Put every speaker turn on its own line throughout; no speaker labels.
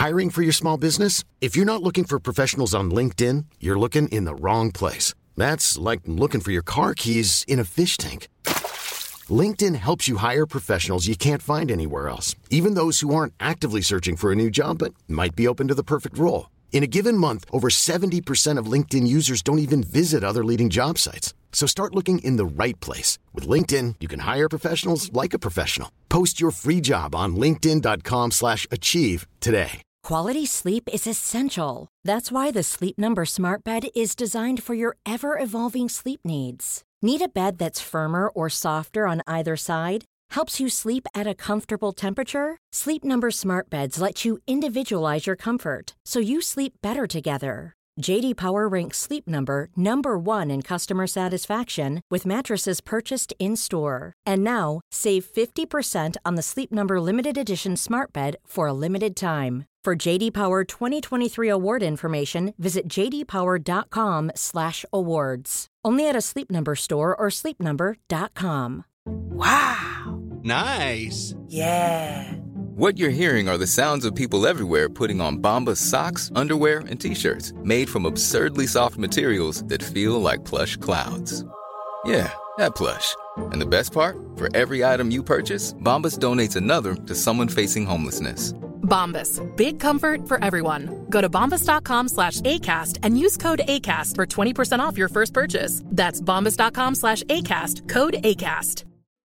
Hiring for your small business? If you're not looking for professionals on LinkedIn, you're looking in the wrong place. That's like looking for your car keys in a fish tank. LinkedIn helps you hire professionals you can't find anywhere else, even those who aren't actively searching for a new job but might be open to the perfect role. In a given month, over 70% of LinkedIn users don't even visit other leading job sites. So start looking in the right place. With LinkedIn, you can hire professionals like a professional. Post your free job on linkedin.com/achieve today.
Quality sleep is essential. That's why the Sleep Number Smart Bed is designed for your ever-evolving sleep needs. Need a bed that's firmer or softer on either side? Helps you sleep at a comfortable temperature? Sleep Number Smart Beds let you individualize your comfort, so you sleep better together. J.D. Power ranks Sleep Number number 1 in customer satisfaction with mattresses purchased in-store. And now, save 50% on the Sleep Number Limited Edition Smart Bed for a limited time. For J.D. Power 2023 award information, visit jdpower.com/awards. Only at a Sleep Number store or sleepnumber.com.
Wow.
Nice.
Yeah.
What you're hearing are the sounds of people everywhere putting on Bombas socks, underwear, and T-shirts made from absurdly soft materials that feel like plush clouds. Yeah, that plush. And the best part? For every item you purchase, Bombas donates another to someone facing homelessness.
Bombas. Big comfort for everyone. Go to bombas.com/ACAST and use code ACAST for 20% off your first purchase. That's bombas.com/ACAST. Code ACAST.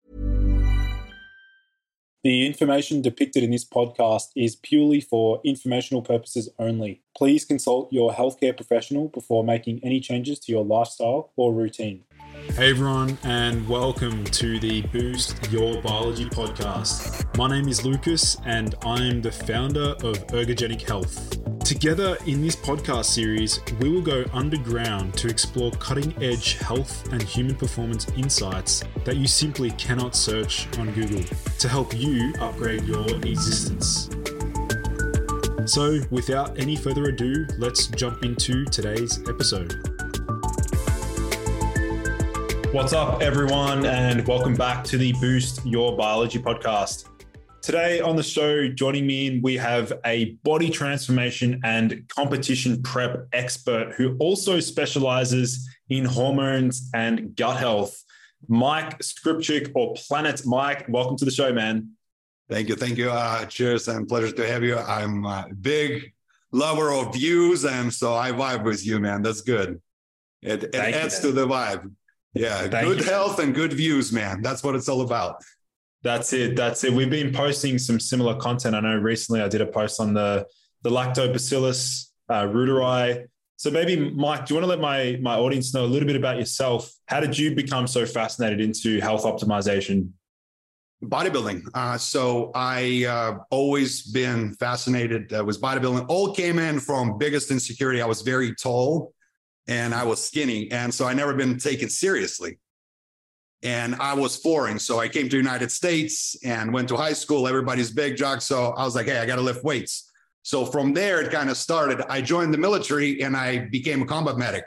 The information depicted in this podcast is purely for informational purposes only. Please consult your healthcare professional before making any changes to your lifestyle or routine. Hey everyone, and welcome to the Boost Your Biology podcast. My name is Lucas, and I'm the founder of Ergogenic Health. Together in this podcast series, we will go underground to explore cutting-edge health and human performance insights that you simply cannot search on Google to help you upgrade your existence. So, without any further ado, let's jump into today's episode. What's up, everyone, and welcome back to the Boost Your Biology podcast. Today on the show, joining me, we have a body transformation and competition prep expert who also specializes in hormones and gut health. Mike Skripchuk, or Planet Mike, welcome to the show, man.
Thank you. Cheers and pleasure to have you. I'm a big lover of views, and so I vibe with you, man. That's good. It adds to the vibe. Yeah, good health and good views, man. That's what it's all about.
That's it. We've been posting some similar content. I know recently I did a post on the Lactobacillus reuteri. So maybe, Mike, do you want to let my audience know a little bit about yourself? How did you become so fascinated into health optimization?
Bodybuilding. So I always been fascinated with bodybuilding. All came in from biggest insecurity. I was very tall and I was skinny. And so I never been taken seriously. And I was foreign. So I came to the United States and went to high school. Everybody's big jock. So I was like, hey, I got to lift weights. So from there, it kind of started. I joined the military and I became a combat medic.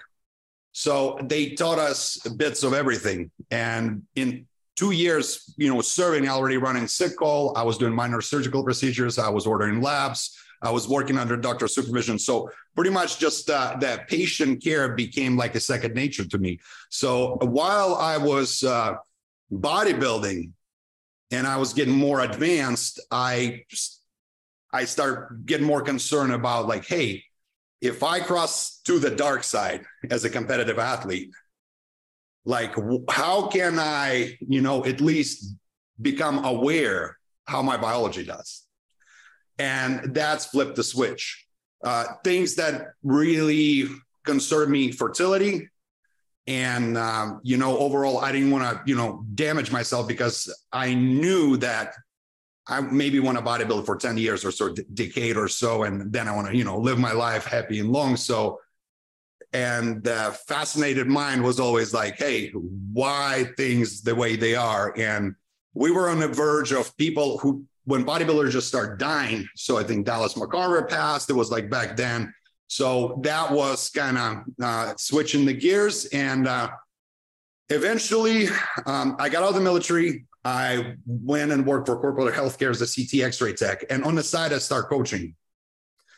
So they taught us bits of everything. And in 2 years, serving, already running sick call. I was doing minor surgical procedures. I was ordering labs. I was working under doctor supervision. So pretty much just that patient care became like a second nature to me. So while I was bodybuilding and I was getting more advanced, I started getting more concerned about like, hey, if I cross to the dark side as a competitive athlete, like how can I, at least become aware how my biology does? And that's flipped the switch. Things that really concern me, fertility. And, overall, I didn't want to, damage myself because I knew that I maybe want to bodybuild for 10 years or so, decade or so. And then I want to, live my life happy and long. So, and the fascinated mind was always like, hey, why things the way they are? And we were on the verge of people who, when bodybuilders just start dying. So I think Dallas McCarver passed. It was like back then. So that was kind of switching the gears. And eventually I got out of the military. I went and worked for corporate healthcare as a CT X-ray tech. And on the side, I started coaching.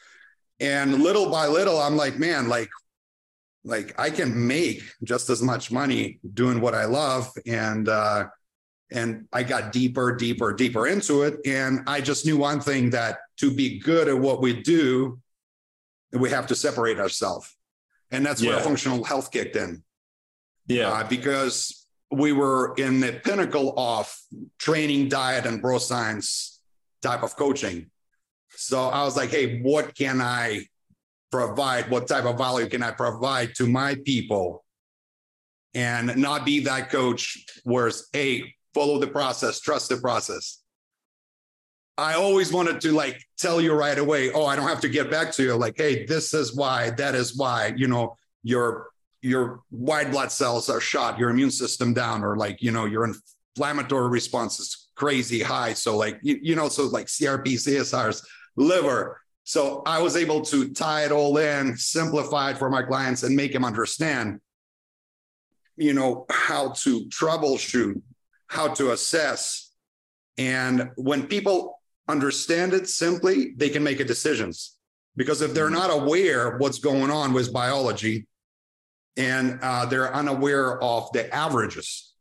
And little by little, I'm like, man, like I can make just as much money doing what I love. And I got deeper into it. And I just knew one thing, that to be good at what we do, we have to separate ourselves. And that's where functional health kicked in. Yeah. Because we were in the pinnacle of training, diet, and bro science type of coaching. So I was like, hey, what can I provide? What type of value can I provide to my people? And not be that coach where it's, hey, follow the process, trust the process. I always wanted to like tell you right away, oh, I don't have to get back to you. Like, hey, this is why, that is why, you know, your white blood cells are shot, your immune system down, or like, you know, your inflammatory response is crazy high. So like, you know, so like CRP, CSRs, liver. So I was able to tie it all in, simplify it for my clients, and make them understand, you know, how to troubleshoot, how to assess. And when people understand it simply, they can make decisions. Because if they're not aware what's going on with biology, and they're unaware of the averages.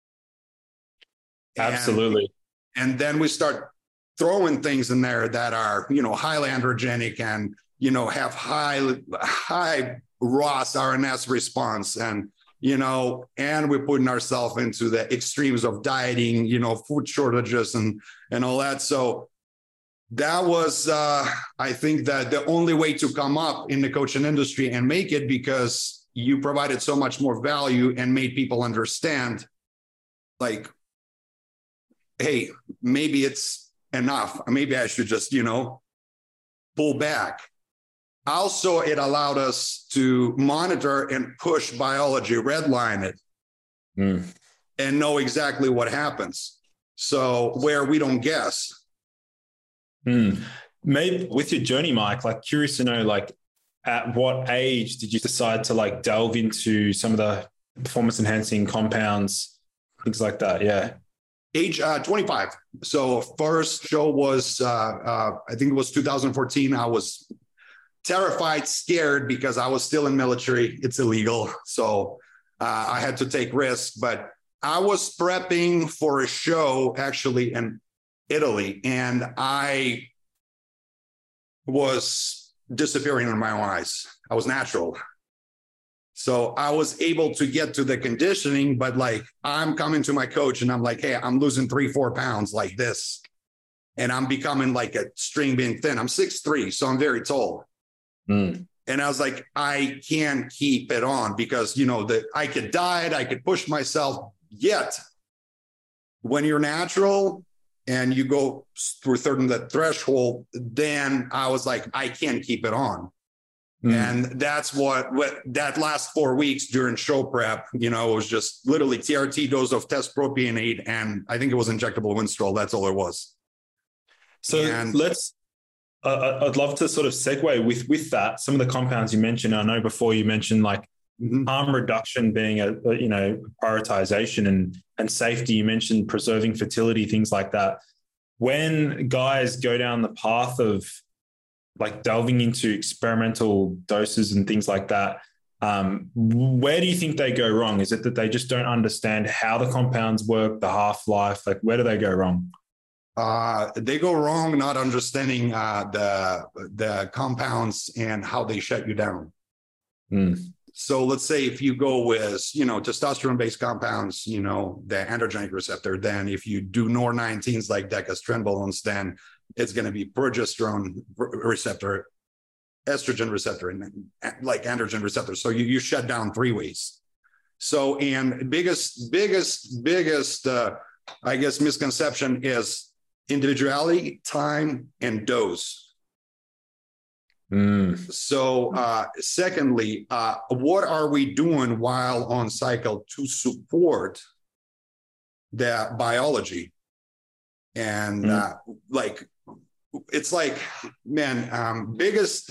Absolutely.
And then we start throwing things in there that are, you know, highly androgenic and, you know, have high ROS RNS response, and, you know, and we're putting ourselves into the extremes of dieting, you know, food shortages and all that. So that was, I think that the only way to come up in the coaching industry and make it, because you provided so much more value and made people understand, like, hey, maybe it's enough. Maybe I should just, you know, pull back. Also, it allowed us to monitor and push biology, redline it, and know exactly what happens. So where we don't guess.
Maybe with your journey, Mike, like curious to know, like at what age did you decide to like delve into some of the performance enhancing compounds, things like that? Yeah.
Age 25. So first show was, I think it was 2014. I was terrified, scared, because I was still in military. It's illegal. So I had to take risks, but I was prepping for a show actually in Italy, and I was disappearing in my own eyes. I was natural. So I was able to get to the conditioning, but like I'm coming to my coach and I'm like, hey, I'm losing 3-4 pounds like this. And I'm becoming like a string being thin. I'm 6'3", so I'm very tall. And I was like, I can't keep it on, because, you know, I could diet, I could push myself. Yet when you're natural and you go through that threshold, then I was like, I can't keep it on. And that's what that last 4 weeks during show prep, you know, it was just literally TRT dose of test propionate, and I think it was injectable Winstrol. That's all it was.
So I'd love to sort of segue with that. Some of the compounds you mentioned, I know before you mentioned like harm reduction being a you know, prioritization and safety. You mentioned preserving fertility, things like that. When guys go down the path of like delving into experimental doses and things like that, where do you think they go wrong? Is it that they just don't understand how the compounds work, the half-life? Like, where do they go wrong?
They go wrong not understanding the compounds and how they shut you down. So let's say if you go with, you know, testosterone-based compounds, you know, the androgenic receptor, then if you do NOR19s like decastrenbolones, then it's going to be progesterone receptor, estrogen receptor, and like androgen receptor. So you shut down 3 ways. So, and biggest, I guess, misconception is individuality, time, and dose. So, secondly, what are we doing while on cycle to support the biology? And like, it's like, man, biggest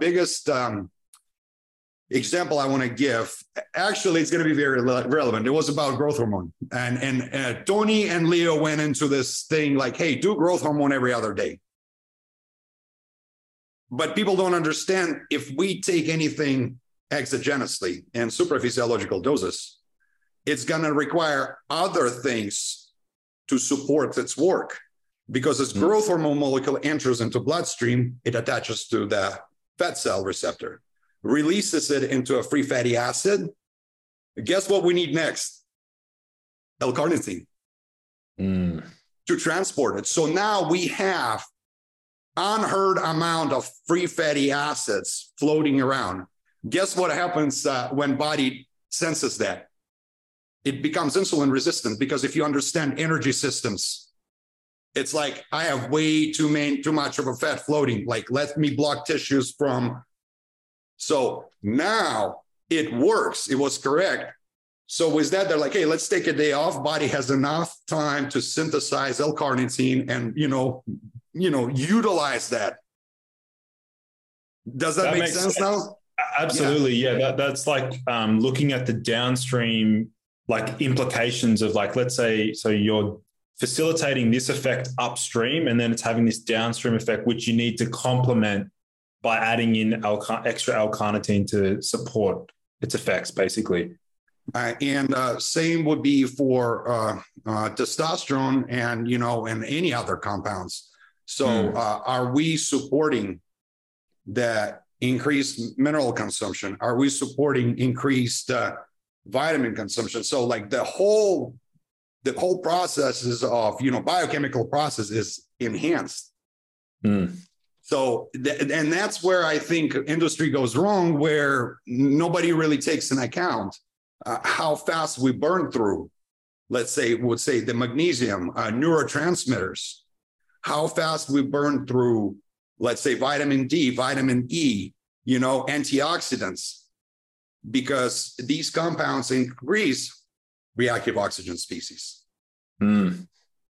example I want to give, actually, it's going to be very relevant. It was about growth hormone. And Tony and Leo went into this thing like, hey, do growth hormone every other day. But people don't understand, if we take anything exogenously in supraphysiological doses, it's going to require other things to support its work. Because as growth hormone molecule enters into bloodstream, it attaches to the fat cell receptor, releases it into a free fatty acid. Guess what we need next? L-carnitine to transport it. So now we have unheard amount of free fatty acids floating around. Guess what happens when body senses that? It becomes insulin resistant, because if you understand energy systems, it's like, I have way too much of a fat floating, like let me block tissues from. So now it works. It was correct. So with that, they're like, hey, let's take a day off. Body has enough time to synthesize L-carnitine and, utilize that. Does that make sense now?
Absolutely. Yeah. That's like looking at the downstream, like implications of, like, let's say, so you're facilitating this effect upstream, and then it's having this downstream effect, which you need to complement by adding in extra L-carnitine to support its effects, basically.
And same would be for testosterone and any other compounds. So are we supporting that increased mineral consumption? Are we supporting increased vitamin consumption? So like the whole processes of, biochemical process is enhanced. So, and that's where I think industry goes wrong, where nobody really takes into account how fast we burn through, let's say, the magnesium, neurotransmitters, how fast we burn through, let's say, vitamin D, vitamin E, antioxidants, because these compounds increase reactive oxygen species. And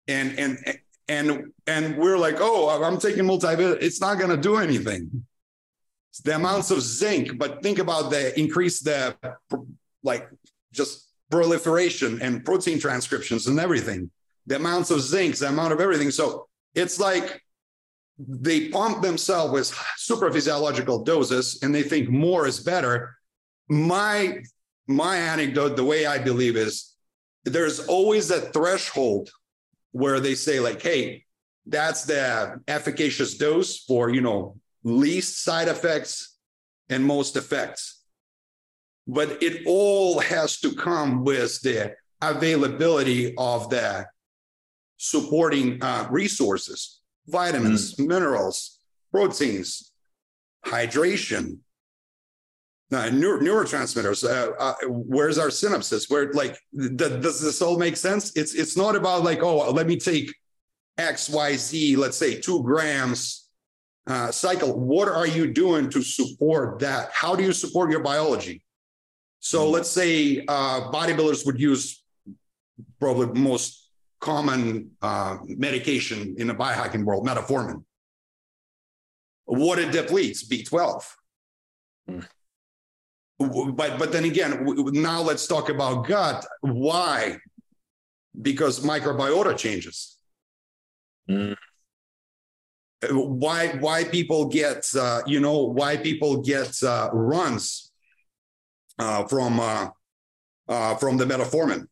we're like, oh, I'm taking multivitamin. It's not going to do anything. It's the amounts of zinc, but think about just proliferation and protein transcriptions and everything. The amounts of zinc, the amount of everything. So it's like they pump themselves with supraphysiological doses and they think more is better. My anecdote, the way I believe, is there's always a threshold where they say, like, hey, that's the efficacious dose for, least side effects and most effects. But it all has to come with the availability of the supporting resources, vitamins, minerals, proteins, hydration, neurotransmitters. Where's our synapses? Does this all make sense? It's not about like, oh, let me take XYZ, let's say 2 grams cycle. What are you doing to support that? How do you support your biology? So let's say bodybuilders would use probably the most common medication in the biohacking world, metformin. What it depletes? B12. But then again, now let's talk about gut. Why? Because microbiota changes. Why people get runs from the metformin?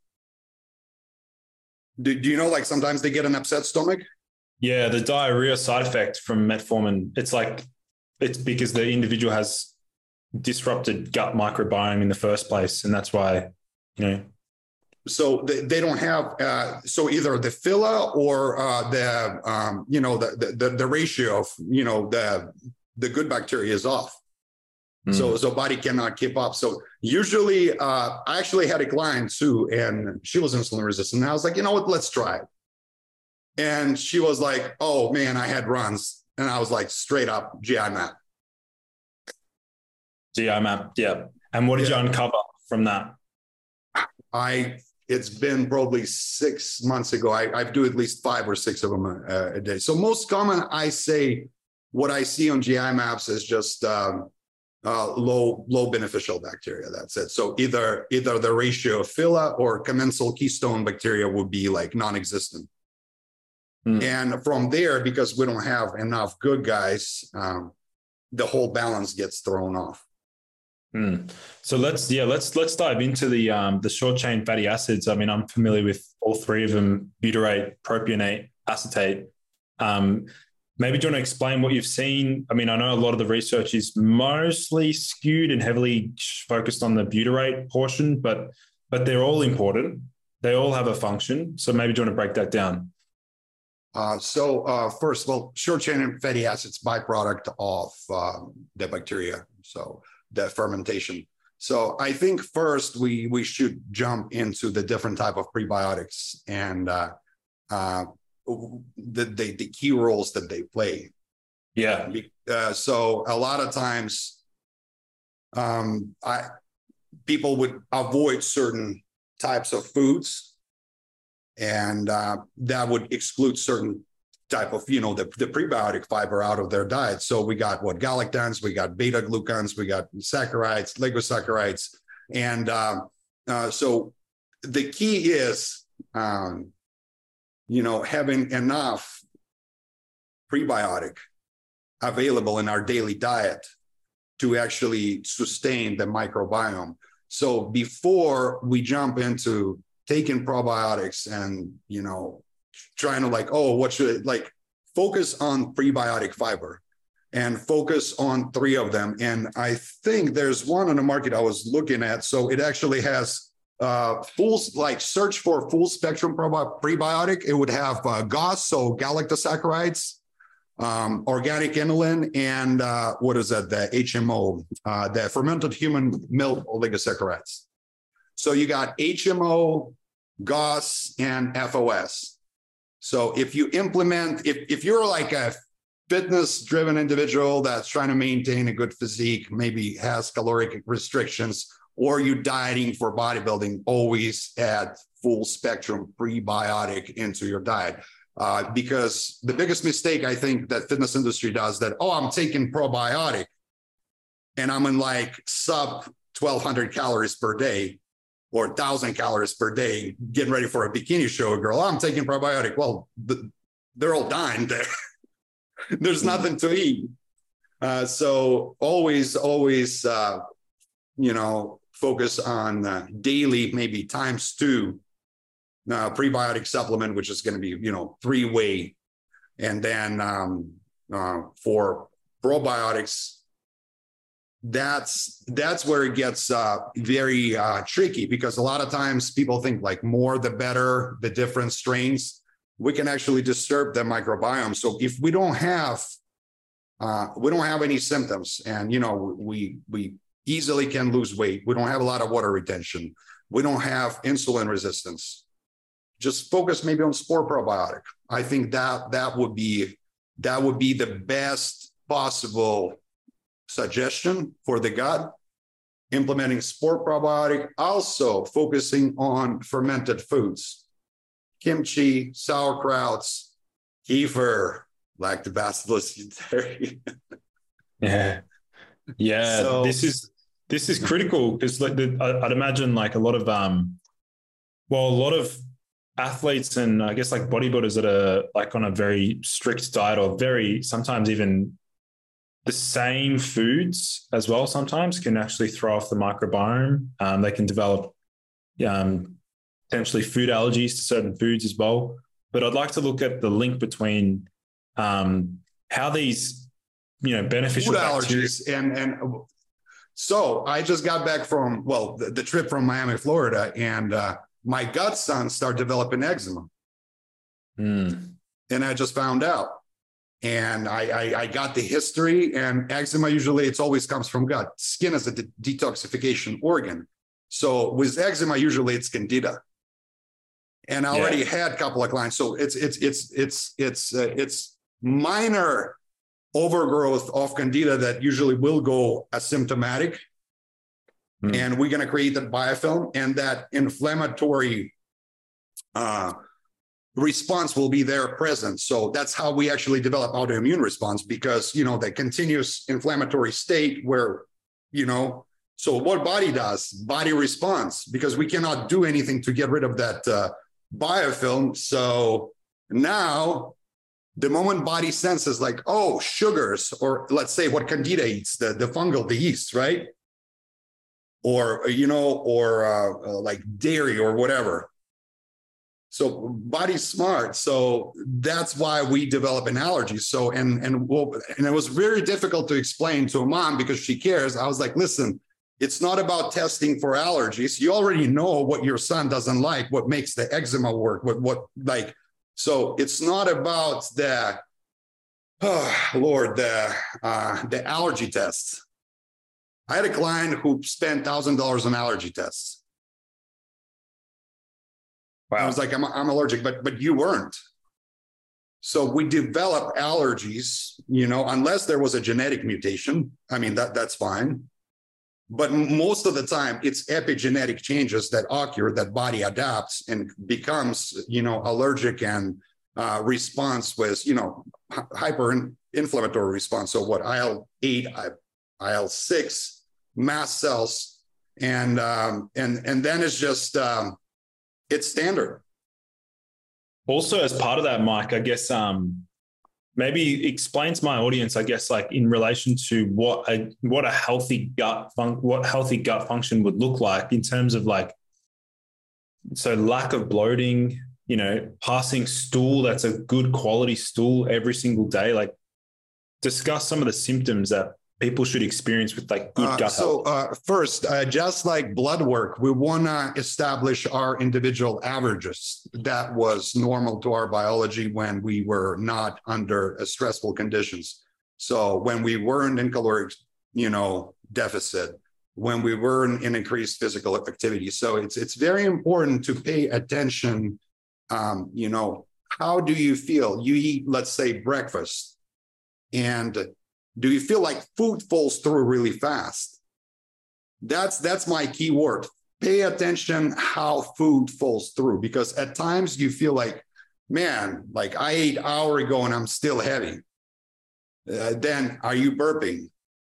Do you know, like, sometimes they get an upset stomach?
Yeah, the diarrhea side effect from metformin, it's because the individual has disrupted gut microbiome in the first place. And that's why,
So they don't have, so either the phyla or the ratio of, the good bacteria is off. So body cannot keep up. So usually, I actually had a client too, and she was insulin resistant. And I was like, you know what, let's try it. And she was like, oh man, I had runs. And I was like, straight up GI map.
GI map, yeah. And what did you uncover from that?
It's been probably 6 months ago. I do at least 5 or 6 of them a day. So most common, I say, what I see on GI maps is just low beneficial bacteria. That's it. So either the ratio of phyla or commensal keystone bacteria would be like non-existent. And from there, because we don't have enough good guys, the whole balance gets thrown off.
So let's dive into the short chain fatty acids. I mean, I'm familiar with all three of them: butyrate, propionate, acetate. Maybe do you want to explain what you've seen? I mean, I know a lot of the research is mostly skewed and heavily focused on the butyrate portion, but they're all important. They all have a function. So maybe do you want to break that down?
First, short chain fatty acids byproduct of the bacteria, so the fermentation. So I think first we should jump into the different type of prebiotics and the key roles that they play.
Yeah.
So a lot of times, people would avoid certain types of foods, and that would exclude certain type of, the prebiotic fiber out of their diet. So we got galactans, we got beta glucans, we got saccharides, ligosaccharides. And so the key is, having enough prebiotic available in our daily diet to actually sustain the microbiome. So before we jump into taking probiotics and, trying to focus on prebiotic fiber and focus on 3 of them. And I think there's one on the market I was looking at. So it actually has search for full spectrum prebiotic. It would have GOS, so galactosaccharides, organic inulin, and the HMO, the fermented human milk oligosaccharides. So you got HMO, GOS, and FOS. So if you implement, if you're like a fitness-driven individual that's trying to maintain a good physique, maybe has caloric restrictions, or you dieting for bodybuilding, always add full spectrum prebiotic into your diet. Because the biggest mistake I think that fitness industry does that, I'm taking probiotic and I'm in like sub 1,200 calories per day or 1,000 calories per day, getting ready for a bikini show, girl, I'm taking probiotic. Well, they're all dying there. There's nothing to eat. So always, focus on daily, maybe ×2 prebiotic supplement, which is going to be, 3-way. And then for probiotics, that's where it gets very tricky, because a lot of times people think like more the better, the different strains, we can actually disturb the microbiome. So if we don't have any symptoms, and we easily can lose weight, we don't have a lot of water retention, we don't have insulin resistance, just focus maybe on spore probiotic. I think that would be the best possible suggestion for the gut. Implementing spore probiotic, also focusing on fermented foods, kimchi, sauerkrauts, kefir, lactobacillus
Yeah. So, this is critical, because I'd imagine like a lot of athletes and I guess like bodybuilders that are like on a very strict diet, or very sometimes even the same foods as well, sometimes can actually throw off the microbiome. They can develop potentially food allergies to certain foods as well. But I'd like to look at the link between how these beneficial
food allergies and so I just got back from the trip from Miami, Florida, and my godson started developing eczema. And I just found out. And I got the history, and eczema, usually it's always comes from gut. Skin is a detoxification organ. So with eczema, usually it's candida. And I already had a couple of clients. So it's minor overgrowth of candida that usually will go asymptomatic. And we're going to create that biofilm, and that inflammatory response will be there present. So that's how we actually develop autoimmune response, because, the continuous inflammatory state where, so what body does, body responds, because we cannot do anything to get rid of that biofilm. So now The moment body senses like, oh, sugars, or let's say what Candida eats, the fungal, the yeast, right? Or, like dairy or whatever. So body's smart. So that's why we develop an allergy. So, and it was very difficult to explain to a mom because she cares. I was like, listen, it's not about testing for allergies. You already know what your son doesn't like, what makes the eczema work, so it's not about the allergy tests. I had a client who spent $1,000 on allergy tests. Wow. I was like, I'm allergic, but you weren't. So we develop allergies, unless there was a genetic mutation. I mean, that's fine. But most of the time, it's epigenetic changes that occur, that body adapts and becomes, allergic and response with, hyper-inflammatory response. So what, IL-8, IL-6, mast cells, and then it's just, it's standard.
Also, as part of that, Mike, I guess, maybe explain to my audience, I guess, like in relation to what a healthy gut function would look like in terms of so lack of bloating, passing stool that's a good quality stool every single day. Like, discuss some of the symptoms that people should experience with good gut health.
So first, just like blood work, we want to establish our individual averages. That was normal to our biology when we were not under stressful conditions. So when we weren't in caloric, deficit, when we weren't in increased physical activity. So it's very important to pay attention. How do you feel? You eat, let's say, breakfast, and do you feel like food falls through really fast? That's my key word. Pay attention how food falls through, because at times you feel like, man, like I ate an hour ago and I'm still heavy. Then are you burping?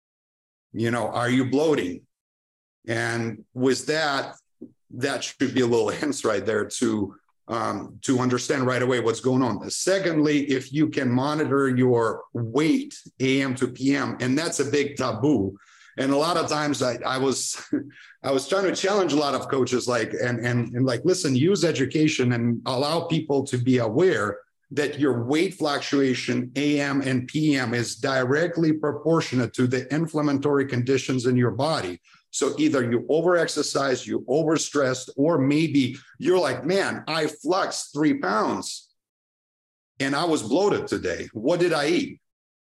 Are you bloating? And with that should be a little hints right there to understand right away what's going on. Secondly, if you can monitor your weight AM to PM, and that's a big taboo. And a lot of times I was trying to challenge a lot of coaches, listen, use education and allow people to be aware that your weight fluctuation AM and PM is directly proportionate to the inflammatory conditions in your body. So either you overexercise, you overstressed, or maybe you're like, man, I fluxed 3 pounds and I was bloated today. What did I eat?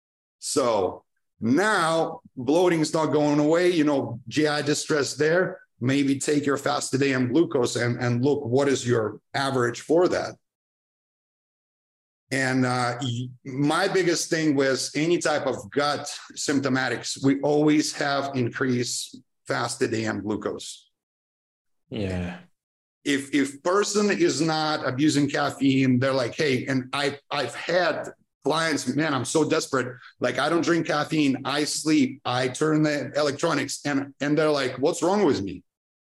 So now bloating is not going away, GI distress there. Maybe take your fasted AM glucose and look, what is your average for that? And my biggest thing was any type of gut symptomatics, we always have increased fasted AM glucose.
Yeah.
If person is not abusing caffeine, they're like, hey, and I've had clients, man, I'm so desperate. Like, I don't drink caffeine. I sleep. I turn the electronics, and they're like, what's wrong with me?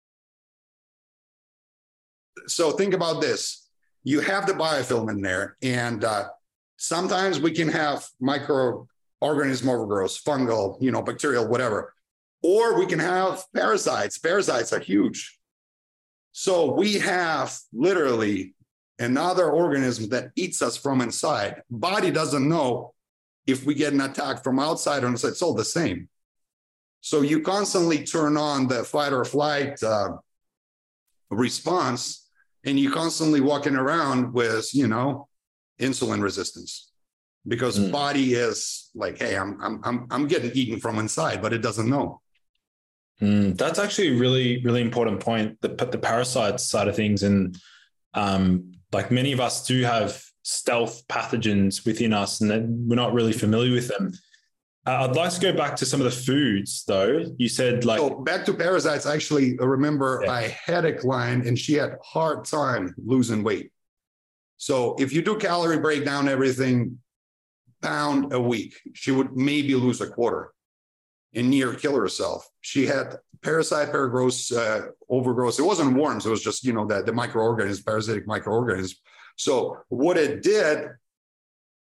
So think about this. You have the biofilm in there, and sometimes we can have microorganism overgrowth, fungal, bacterial, whatever. Or we can have parasites. Parasites are huge. So we have literally another organism that eats us from inside. Body doesn't know if we get an attack from outside or inside. It's all the same. So you constantly turn on the fight or flight response, and you constantly walking around with, insulin resistance, because body is like, hey, I'm getting eaten from inside, but it doesn't know.
That's actually a really, really important point, the parasite side of things. And many of us do have stealth pathogens within us, and we're not really familiar with them. I'd like to go back to some of the foods, though. You said
So back to parasites, I actually remember I had a client and she had a hard time losing weight. So if you do calorie breakdown, everything, pound a week, she would maybe lose a quarter and near kill herself. She had parasite, paragrowth, overgrowth. It wasn't worms. It was just, the microorganisms, parasitic microorganisms. So what it did,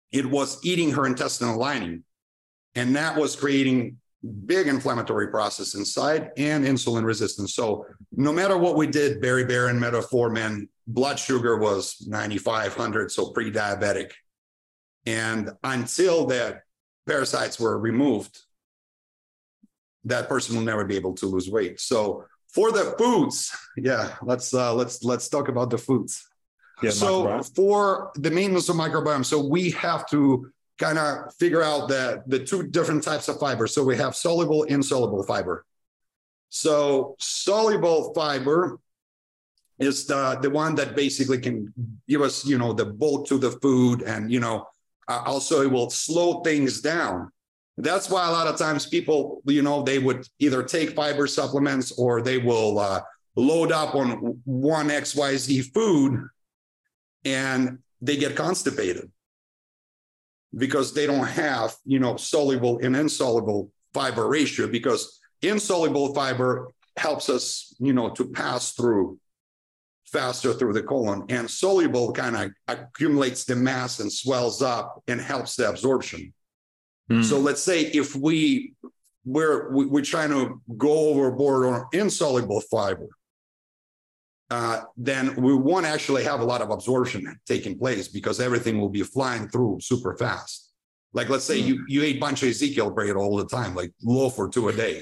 it was eating her intestinal lining. And that was creating big inflammatory process inside and insulin resistance. So no matter what we did, beriberi, metformin, blood sugar was 9,500, so pre-diabetic. And until that parasites were removed, that person will never be able to lose weight. So for the foods, let's talk about the foods. Yeah, so for the maintenance of microbiome, so we have to kind of figure out the two different types of fiber. So we have soluble, insoluble fiber. So soluble fiber is the one that basically can give us, the bulk to the food, and, also it will slow things down. That's why a lot of times people, they would either take fiber supplements or they will load up on one XYZ food and they get constipated because they don't have, soluble and insoluble fiber ratio, because insoluble fiber helps us, to pass through faster through the colon, and soluble kind of accumulates the mass and swells up and helps the absorption. So let's say if we're trying to go overboard on insoluble fiber, then we won't actually have a lot of absorption taking place because everything will be flying through super fast. Like, let's say you ate a bunch of Ezekiel bread all the time, like loaf or two a day.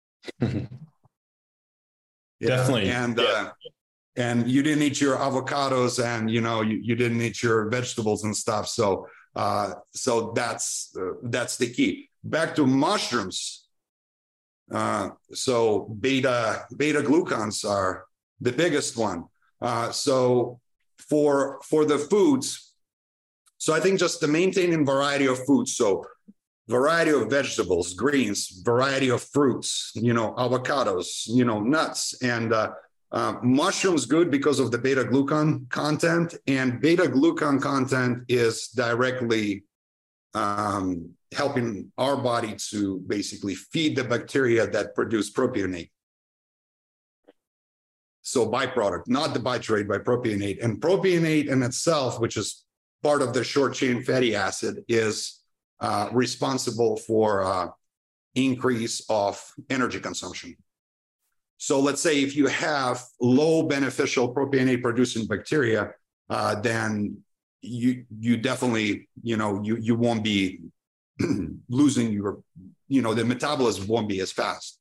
Definitely.
And you didn't eat your avocados, and, you didn't eat your vegetables and stuff. So that's the key. Back to mushrooms. So beta glucans are the biggest one. So for the foods, so I think just the maintaining variety of foods. So variety of vegetables, greens, variety of fruits, avocados, nuts, and mushrooms good because of the beta glucan content, and beta glucan content is directly helping our body to basically feed the bacteria that produce propionate. So byproduct, not the butyrate, by propionate. And propionate in itself, which is part of the short chain fatty acid, is responsible for increase of energy consumption. So let's say if you have low beneficial propionate producing bacteria, then you definitely, you won't be losing your, the metabolism won't be as fast.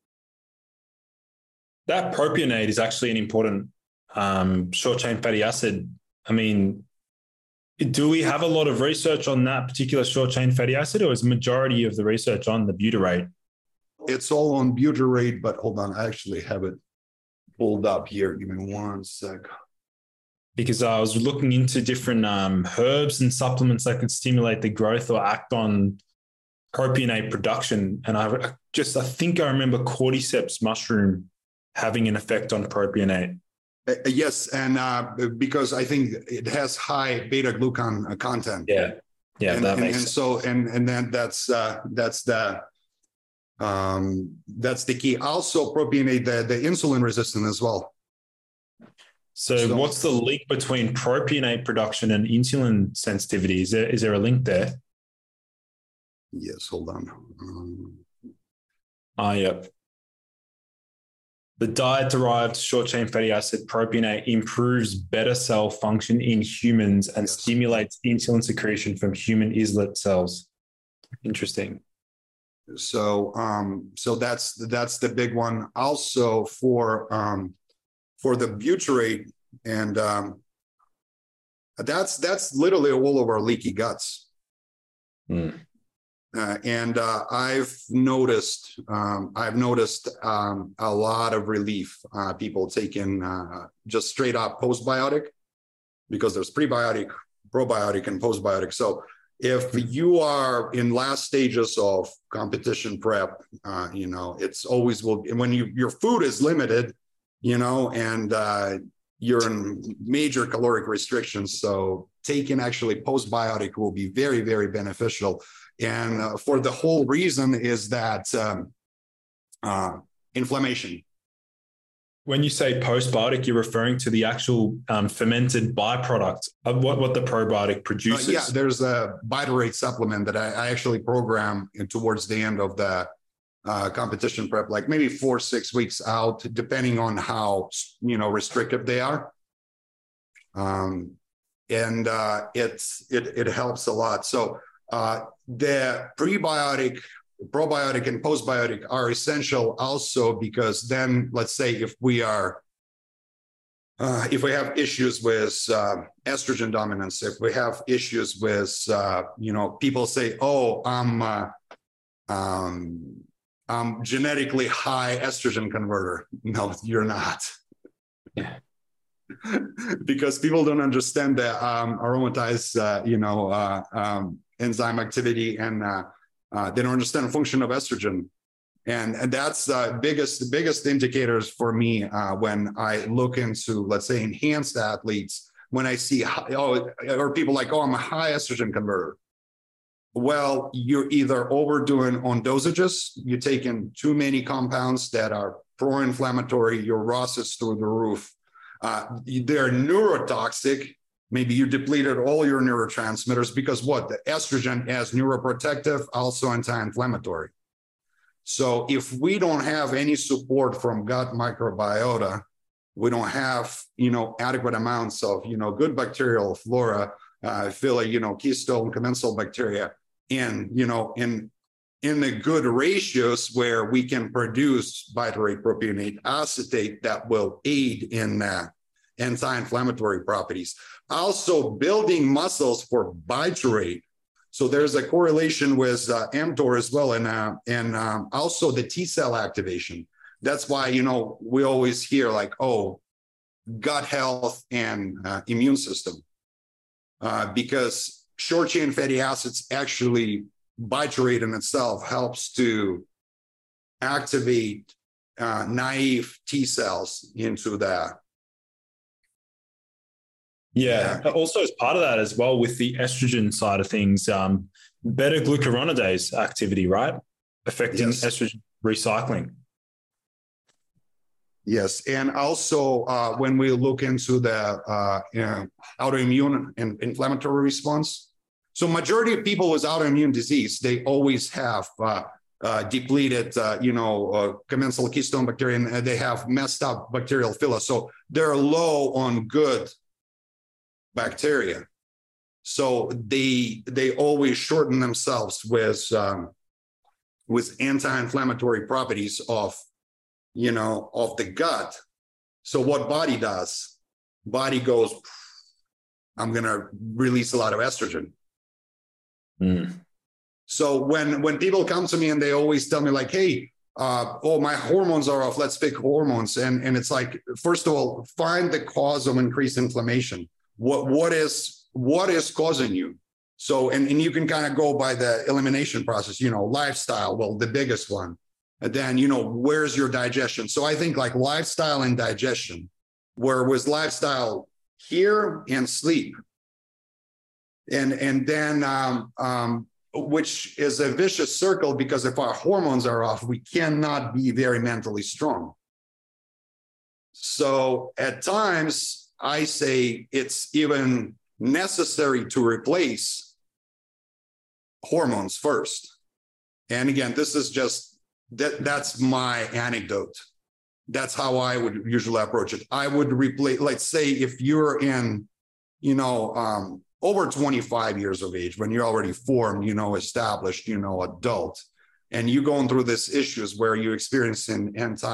That propionate is actually an important short chain fatty acid. I mean, do we have a lot of research on that particular short chain fatty acid, or is the majority of the research on the butyrate?
It's all on butyrate, but hold on, I actually have it pulled up here. Give me one sec.
Because I was looking into different herbs and supplements that could stimulate the growth or act on propionate production. And I think I remember cordyceps mushroom having an effect on propionate.
Yes, and because I think it has high beta glucan content.
Yeah, that makes sense.
So then that's the key. Also, propionate the insulin resistant as well.
So what's the link between propionate production and insulin sensitivity? Is there a link there?
Yes, hold on.
Yep. The diet-derived short-chain fatty acid propionate improves beta cell function in humans and stimulates insulin secretion from human islet cells. Interesting.
So that's the big one. Also for the butyrate, and that's literally all of our leaky guts. And I've noticed a lot of relief. People taking just straight up postbiotic, because there's prebiotic, probiotic, and postbiotic. So if you are in last stages of competition prep, it's always when your food is limited, and you're in major caloric restrictions. So taking actually postbiotic will be very, very beneficial. And for the whole reason is that inflammation.
When you say postbiotic, you're referring to the actual fermented byproduct of what the probiotic produces?
Yeah, there's a Biterate supplement that I actually program towards the end of the competition prep, like maybe 4-6 weeks out, depending on how, restrictive they are. And it helps a lot. So the prebiotic, probiotic, and postbiotic are essential also because then, let's say if we have issues with estrogen dominance, if we have issues with, people say, oh, I'm genetically high estrogen converter. No, you're not.
Yeah.
Because people don't understand the aromatase, enzyme activity, and they don't understand the function of estrogen. And that's the biggest indicators for me when I look into, let's say, enhanced athletes, when I see, or people like, oh, I'm a high estrogen converter. Well, you're either overdoing on dosages, you're taking too many compounds that are pro-inflammatory, your ROS is through the roof. They're neurotoxic. Maybe you depleted all your neurotransmitters because the estrogen as neuroprotective, also anti-inflammatory. So if we don't have any support from gut microbiota, we don't have, adequate amounts of, good bacterial flora, keystone commensal bacteria, and, in the good ratios where we can produce biterate propionate acetate that will aid in anti-inflammatory properties. Also building muscles for biterate. So there's a correlation with mTOR as well, and also the T cell activation. That's why, we always hear like, oh, gut health and immune system, because short chain fatty acids actually, biterate in itself helps to activate naive T cells into that.
Yeah. Also, as part of that as well, with the estrogen side of things, beta glucuronidase activity, right? Affecting estrogen recycling.
Yes. And also when we look into the autoimmune and inflammatory response. So majority of people with autoimmune disease, they always have depleted, commensal keystone bacteria, and they have messed up bacterial phyla. So they're low on good bacteria. So they always shorten themselves with anti-inflammatory properties of the gut. So what body does? Body goes, I'm going to release a lot of estrogen.
Mm.
So when people come to me and they always tell me like, hey, my hormones are off, let's pick hormones. And it's like, first of all, find the cause of increased inflammation. What is causing you? So, and you can kind of go by the elimination process, lifestyle, well, the biggest one. And then, where's your digestion? So I think like lifestyle and digestion, where was lifestyle here and sleep. And then, which is a vicious circle, because if our hormones are off, we cannot be very mentally strong. So at times I say it's even necessary to replace hormones first. And again, this is just, that's my anecdote. That's how I would usually approach it. I would replace, let's say if you're in, over 25 years of age, when you're already formed, established, adult, and you're going through these issues where you're experiencing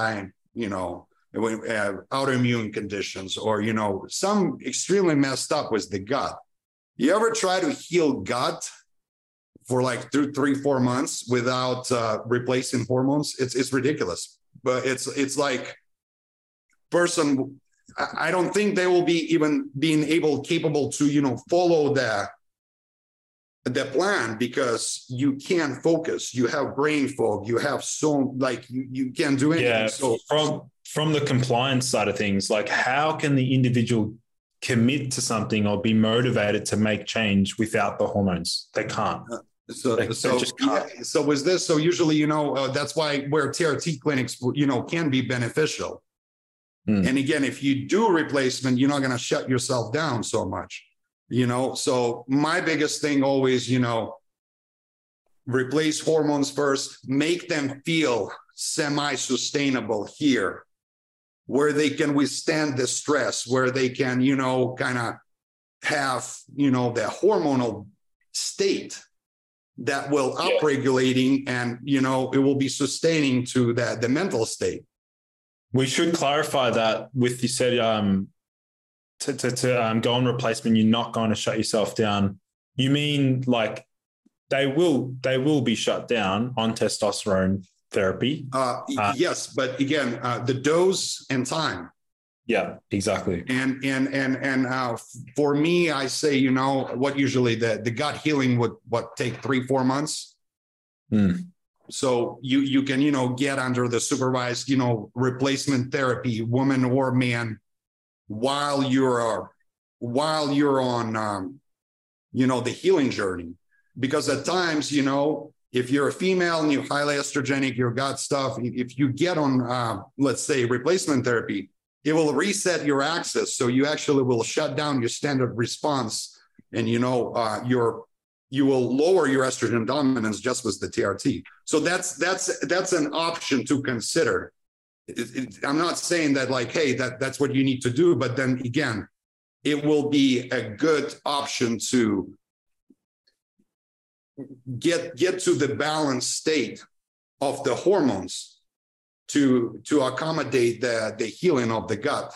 autoimmune conditions, or, some extremely messed up with the gut. You ever try to heal gut for like 2-3-4 months without replacing hormones? It's ridiculous, but it's like person, I don't think they will be even being capable to, follow the plan, because you can't focus. You have brain fog. You have you can't do anything.
Yeah.
So
from the compliance side of things, like how can the individual commit to something or be motivated to make change without the hormones? They can't. They just can't.
Yeah, so with this, so usually, that's why where TRT clinics, can be beneficial. And again, if you do replacement, you're not going to shut yourself down so much, So my biggest thing always, replace hormones first, make them feel semi-sustainable here, where they can withstand the stress, where they can, kind of have, the hormonal state that will upregulating and, it will be sustaining to the mental state.
We should clarify that with you said to go on replacement, you're not going to shut yourself down. You mean like they will be shut down on testosterone therapy?
Yes, but again, the dose and time.
Yeah, exactly.
And for me, I say, what usually the gut healing would take 3-4 months. So you can, get under the supervised, replacement therapy, woman or man, while you're on, the healing journey. Because at times, if you're a female and you're highly estrogenic, your gut stuff, if you get on, let's say, replacement therapy, it will reset your axis. So you actually will shut down your standard response, and, you will lower your estrogen dominance just with the TRT. So that's an option to consider. I'm not saying that like, hey, that's what you need to do, but then again, it will be a good option to get to the balanced state of the hormones to accommodate the healing of the gut.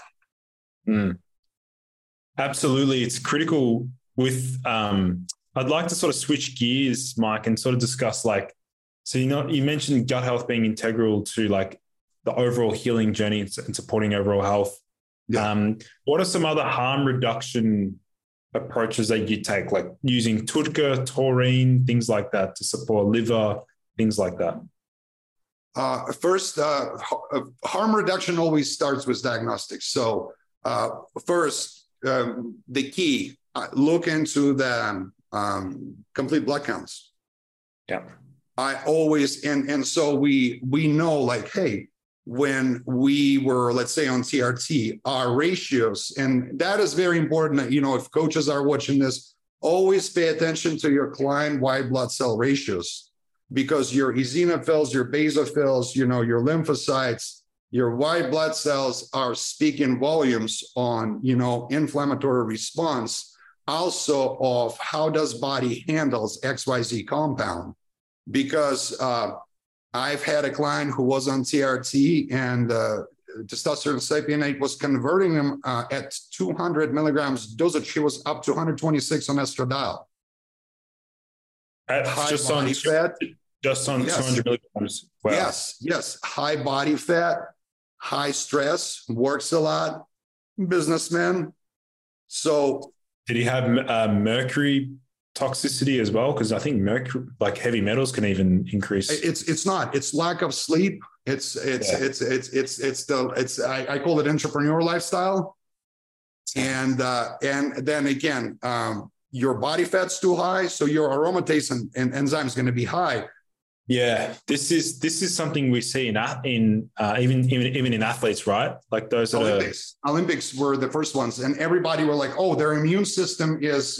Absolutely, it's critical. With I'd like to sort of switch gears, Mike, and sort of discuss so you mentioned gut health being integral to like the overall healing journey and supporting overall health. Yeah. What are some other harm reduction approaches that you take, like using TUDCA, taurine, things like that to support liver, things like that?
First, harm reduction always starts with diagnostics. So first, the key, look into the complete blood counts.
Yeah.
I always, and so we know like, hey, when we were, let's say on TRT, our ratios, and that is very important that, if coaches are watching this, always pay attention to your client white blood cell ratios, because your eosinophils, your basophils, your lymphocytes, your white blood cells are speaking volumes on, inflammatory response, also of how does body handles XYZ compound. Because I've had a client who was on TRT and testosterone cypionate was converting him at 200 milligrams dosage. He was up to 126 on estradiol.
Just on fat? Just on yes. 200 milligrams. Wow.
Yes. High body fat, high stress, works a lot, businessman. So
did he have mercury toxicity as well? Because I think mercury, like heavy metals, can even increase.
It's not. It's lack of sleep. I call it entrepreneur lifestyle. And then again, your body fat's too high, so your aromatase and enzyme is going to be high.
Yeah, this is something we see in even in athletes, right? Like those
Olympics were the first ones, and everybody were like, "Oh, their immune system is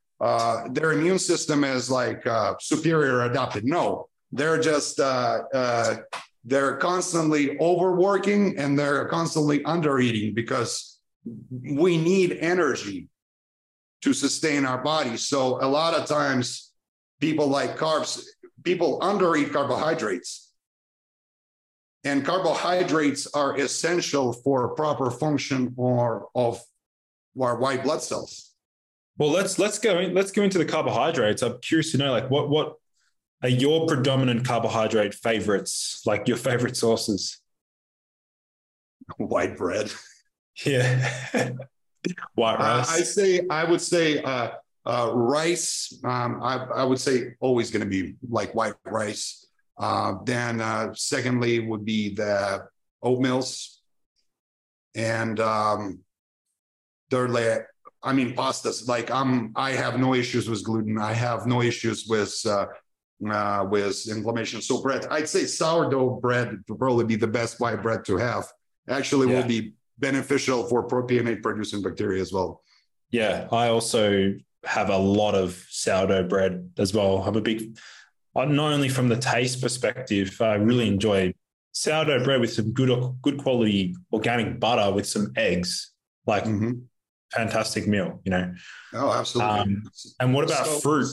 like superior adapted." No, they're just they're constantly overworking and they're constantly undereating, because we need energy to sustain our bodies. So a lot of times people like carbs. People undereat carbohydrates, and carbohydrates are essential for proper function of our white blood cells.
Well, let's go into the carbohydrates. I'm curious to know, like, what are your predominant carbohydrate favorites, like your favorite sources?
White bread.
Yeah, white rice.
I would say. Rice, I would say always going to be like white rice. Then secondly would be the oatmeals. And thirdly, I mean, pastas. Like I have no issues with gluten. I have no issues with inflammation. So bread, I'd say sourdough bread would probably be the best white bread to have. Actually, will be beneficial for propionate producing bacteria as well.
Yeah, I also have a lot of sourdough bread as well. I'm a big, not only from the taste perspective, I really enjoy sourdough bread with some good quality organic butter with some eggs. Like fantastic meal, you know.
Oh, absolutely.
And what about fruit?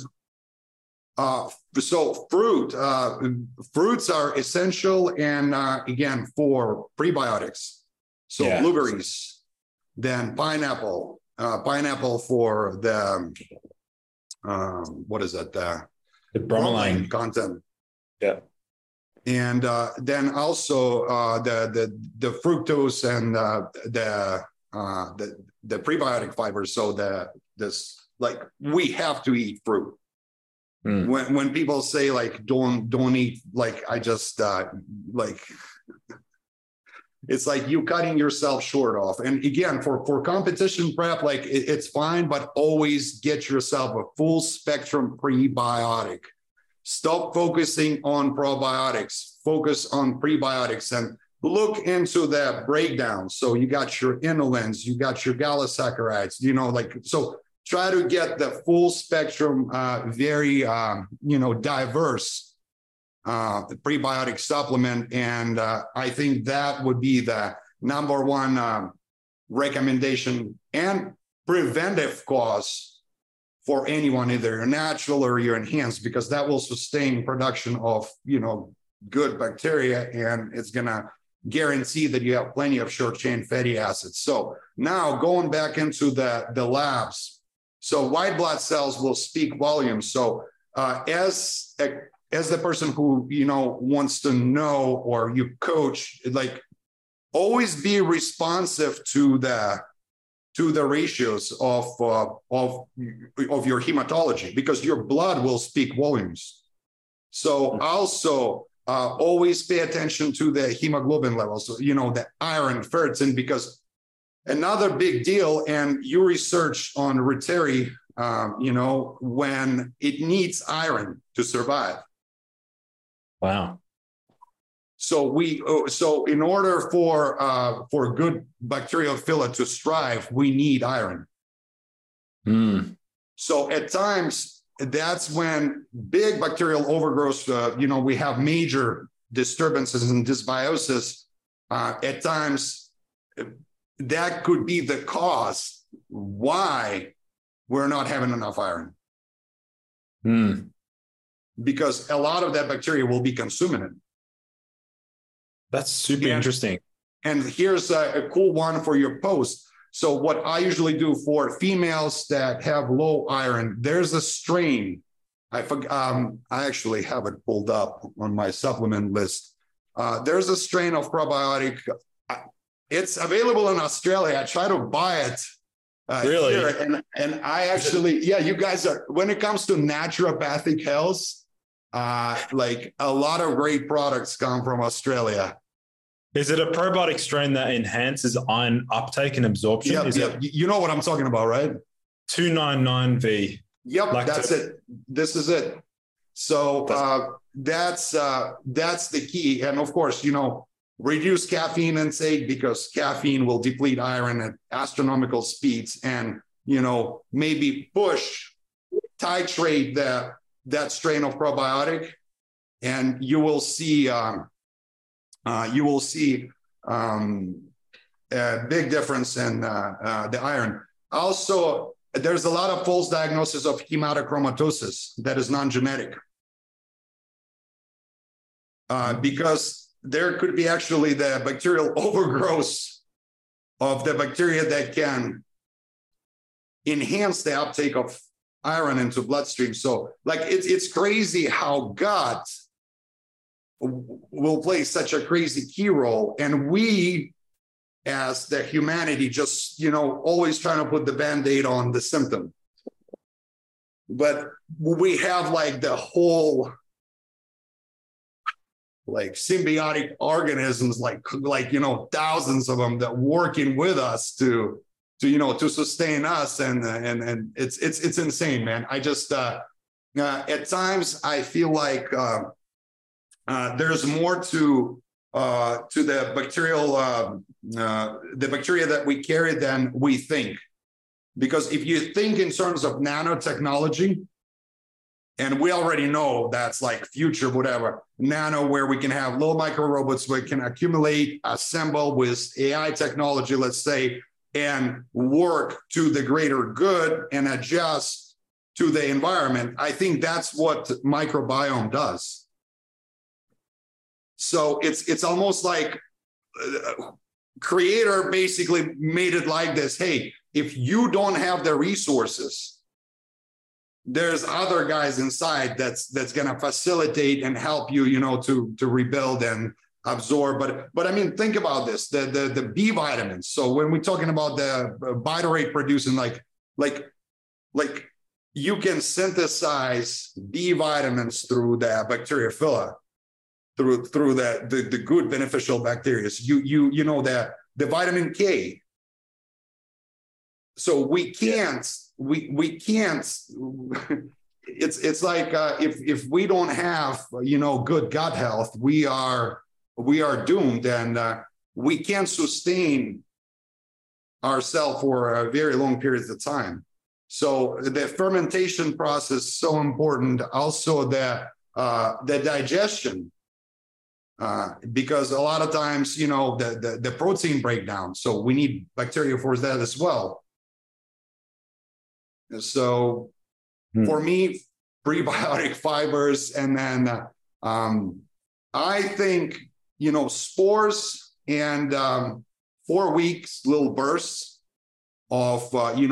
So fruits are essential, and again, for prebiotics. So blueberries, then pineapple for the what is that? The
bromelain
content.
Yeah. And
then also the fructose and the prebiotic fibers. So we have to eat fruit. When people say like don't eat, like I just it's like you cutting yourself short off. And again, for competition prep, like it's fine, but always get yourself a full spectrum prebiotic. Stop focusing on probiotics, focus on prebiotics, and look into that breakdown. So you got your inulins, you got your galacosaccharides, so try to get the full spectrum, very, diverse prebiotic supplement. And I think that would be the number one recommendation and preventive cause for anyone, either you're natural or you're enhanced, because that will sustain production of, good bacteria, and it's going to guarantee that you have plenty of short chain fatty acids. So now going back into the labs. So white blood cells will speak volumes. So as the person who, wants to know, or you coach, like always be responsive to the ratios of your hematology, because your blood will speak volumes. So also always pay attention to the hemoglobin levels, the iron, ferritin, because another big deal, and you research on Reuteri, when it needs iron to survive.
Wow.
So in order for good bacteriophylla to strive, we need iron. So at times, that's when big bacterial overgrowth, we have major disturbances and dysbiosis. At times, that could be the cause why we're not having enough iron. Because a lot of that bacteria will be consuming it.
That's super interesting.
And here's a cool one for your post. So what I usually do for females that have low iron, there's a strain. I actually have it pulled up on my supplement list. There's a strain of probiotic. It's available in Australia. I try to buy it
really
here, and I actually, you guys are, when it comes to naturopathic health, like a lot of great products come from Australia.
Is it a probiotic strain that enhances iron uptake and absorption?
Yeah, you know what I'm talking about, right?
299V.
Yep, that's it. This is it. So that's the key. And of course, reduce caffeine intake, because caffeine will deplete iron at astronomical speeds, and maybe titrate that strain of probiotic, and you will see a big difference in the iron. Also, there's a lot of false diagnosis of hematochromatosis that is non-genetic, because there could be actually the bacterial overgrowth of the bacteria that can enhance the uptake of iron into bloodstream. So like it's crazy how gut will play such a crazy key role. And we, as the humanity, just, always trying to put the Band-Aid on the symptom. But we have like the whole, like symbiotic organisms, like thousands of them that working with us to sustain us, and it's insane, man. I just at times I feel like there's more to to the bacterial, the bacteria that we carry than we think. Because if you think in terms of nanotechnology, and we already know that's like future, whatever, nano, where we can have little micro robots, we can accumulate, assemble with AI technology, let's say, and work to the greater good and adjust to the environment. I think that's what microbiome does. So it's almost like creator basically made it like this. Hey, if you don't have the resources, there's other guys inside that's going to facilitate and help you, to rebuild and absorb. But I mean, think about this, the B vitamins. So when we're talking about the butyrate producing, like you can synthesize B vitamins through the bacteriophila, through the good beneficial bacteria. So you know that the vitamin K. So we can't. It's like if we don't have good gut health, we are doomed, and we can't sustain ourselves for a very long periods of time. So the fermentation process is so important. Also the digestion, because a lot of times the protein breakdown. So we need bacteria for that as well. So for me, prebiotic fibers, and then I think, spores and 4 weeks, little bursts of,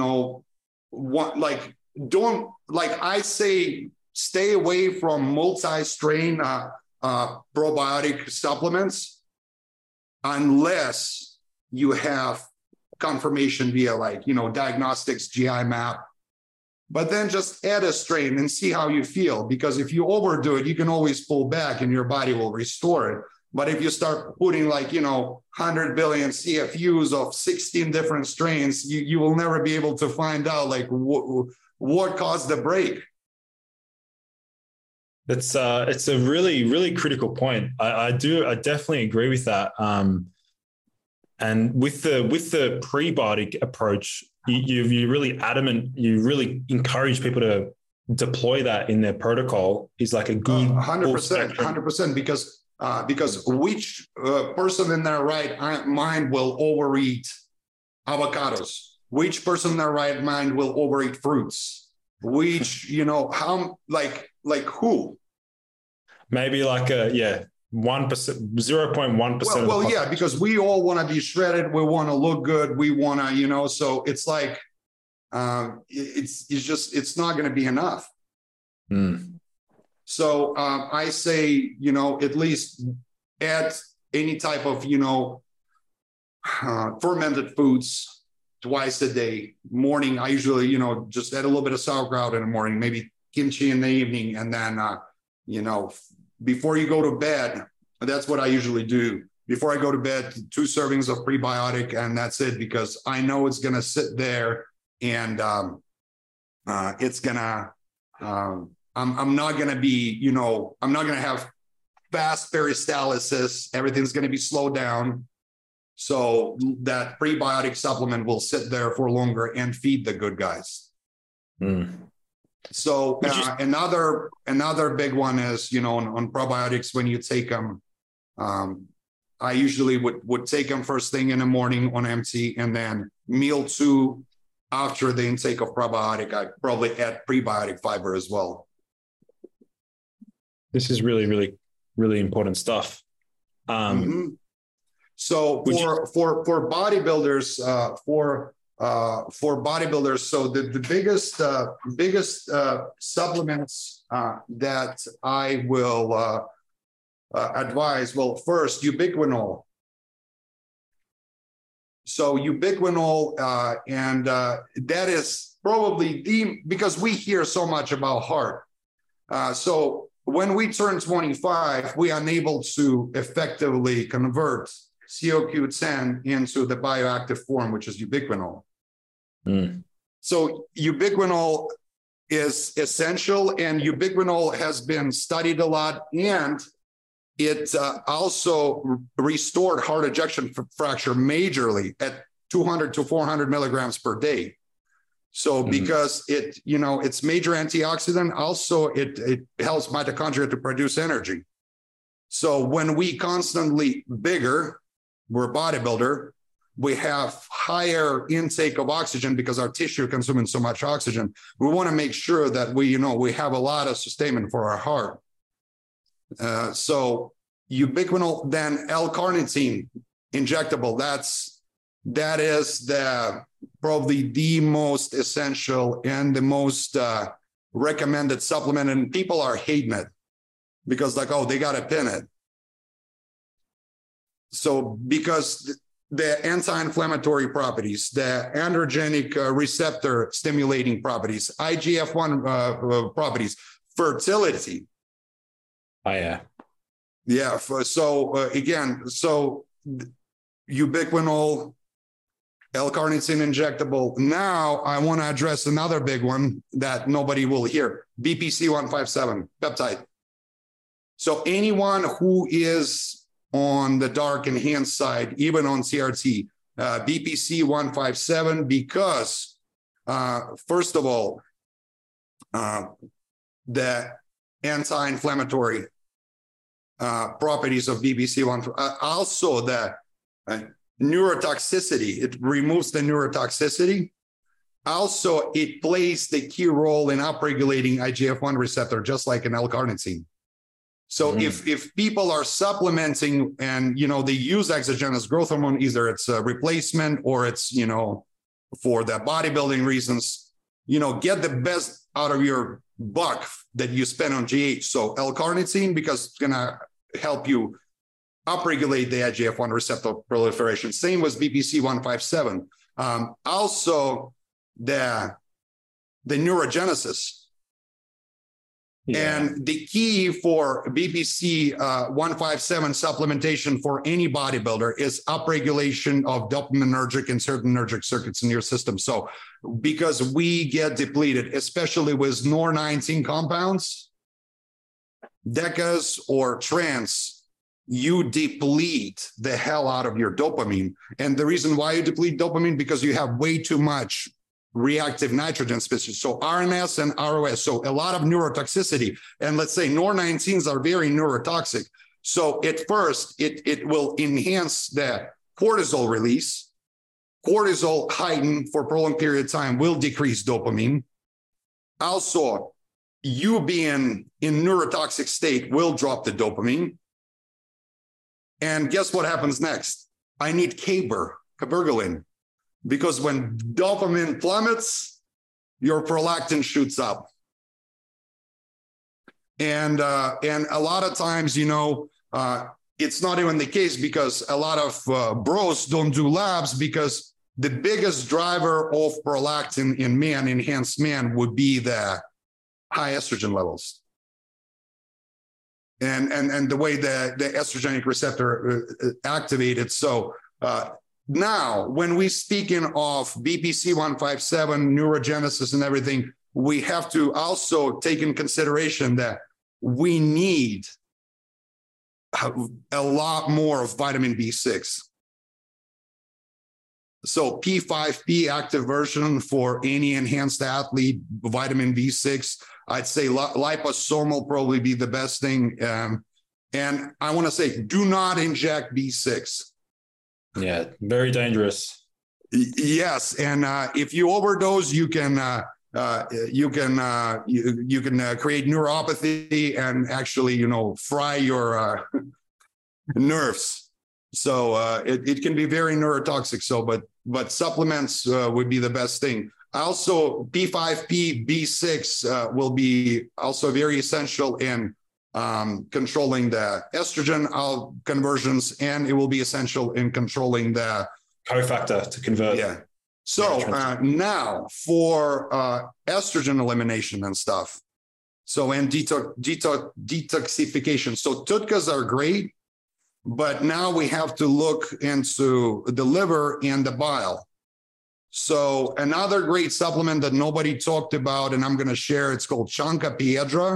I say, stay away from multi-strain probiotic supplements unless you have confirmation via diagnostics, GI map. But then just add a strain and see how you feel. Because if you overdo it, you can always pull back and your body will restore it. But if you start putting 100 billion CFUs of 16 different strains, you will never be able to find out what caused the break.
It's a really, really critical point. I definitely agree with that. And with the prebiotic approach, you're really adamant. You really encourage people to deploy that in their protocol. Is like a good
100%, because which person in their right mind will overeat avocados? Which person in their right mind will overeat fruits? Which how who? Maybe 1%, 0.1%. Well, yeah, because we all want to be shredded. We want to look good. We want to, so it's like, it's not going to be enough. Mm. So I say, at least add any type of, fermented foods twice a day. Morning, I usually, just add a little bit of sauerkraut in the morning, maybe kimchi in the evening, and then, before you go to bed, that's what I usually do. Before I go to bed, 2 servings of prebiotic, and that's it, because I know it's going to sit there and it's going to, I'm not going to be, I'm not going to have fast peristalsis. Everything's going to be slowed down. So that prebiotic supplement will sit there for longer and feed the good guys. Mm. So another big one is, on probiotics, when you take them, I usually would take them first thing in the morning on empty, and then meal 2 after the intake of probiotic, I probably add prebiotic fiber as well.
This is really, really, really important stuff.
So for bodybuilders, for bodybuilders, so the biggest supplements that I will advise, well, first, ubiquinol. So ubiquinol, and that is probably because we hear so much about heart. So when we turn 25, we are unable to effectively convert CoQ10 into the bioactive form, which is ubiquinol. Mm. So ubiquinol is essential, and ubiquinol has been studied a lot, and It also restored heart ejection fracture majorly at 200 to 400 milligrams per day. So because it's major antioxidant, also it helps mitochondria to produce energy. So when we constantly bigger, we're a bodybuilder, we have higher intake of oxygen because our tissue consuming so much oxygen. We want to make sure that we have a lot of sustainment for our heart. So ubiquinol, then L-carnitine injectable. That is probably the most essential and the most recommended supplement, and people are hating it because they got to pin it. So because the anti-inflammatory properties, the androgenic receptor stimulating properties, IGF-1 properties, fertility.
Oh, yeah.
Yeah. So ubiquinol, L-carnitine injectable. Now I want to address another big one that nobody will hear, BPC 157 peptide. So anyone who is on the dark enhanced side, even on CRT, BPC 157, because first of all, the anti-inflammatory properties of BPC 157, also the neurotoxicity, it removes the neurotoxicity. Also, it plays the key role in upregulating IGF-1 receptor, just like an L-carnitine. So if people are supplementing and, they use exogenous growth hormone, either it's a replacement or it's, for the bodybuilding reasons, get the best out of your buck that you spend on GH. So L-carnitine, because it's going to help you upregulate the IGF-1 receptor proliferation. Same with BPC 157. Also, the neurogenesis. Yeah. And the key for BPC 157 supplementation for any bodybuilder is upregulation of dopaminergic and serotonergic circuits in your system. So because we get depleted, especially with NOR19 compounds, DECAs or trans, you deplete the hell out of your dopamine. And the reason why you deplete dopamine, because you have way too much reactive nitrogen species. So RNS and ROS. So a lot of neurotoxicity. And let's say NOR19s are very neurotoxic. So at first, it will enhance the cortisol release. Cortisol heightened for a prolonged period of time will decrease dopamine. Also, you being in neurotoxic state will drop the dopamine. And guess what happens next? I need cabergoline. Because when dopamine plummets, your prolactin shoots up. And a lot of times, it's not even the case, because a lot of bros don't do labs, because the biggest driver of prolactin in men, enhanced man, would be the high estrogen levels. And the way the estrogenic receptor activated. So now, when we speaking of BPC 157, neurogenesis and everything, we have to also take in consideration that we need a lot more of vitamin B6. So P5P active version for any enhanced athlete, vitamin B6, I'd say liposome will probably be the best thing. And I want to say, do not inject B6.
Yeah, very dangerous.
Yes, and if you overdose, you can create neuropathy and actually, fry your nerves. So it can be very neurotoxic. So, but supplements would be the best thing. Also, P5P, B6 will be also very essential in controlling the estrogen conversions, and it will be essential in controlling the
cofactor to convert.
Yeah. So now for estrogen elimination and stuff. So, and detoxification. So TUDCAs are great, but now we have to look into the liver and the bile. So another great supplement that nobody talked about, and I'm going to share, it's called Chanca Piedra.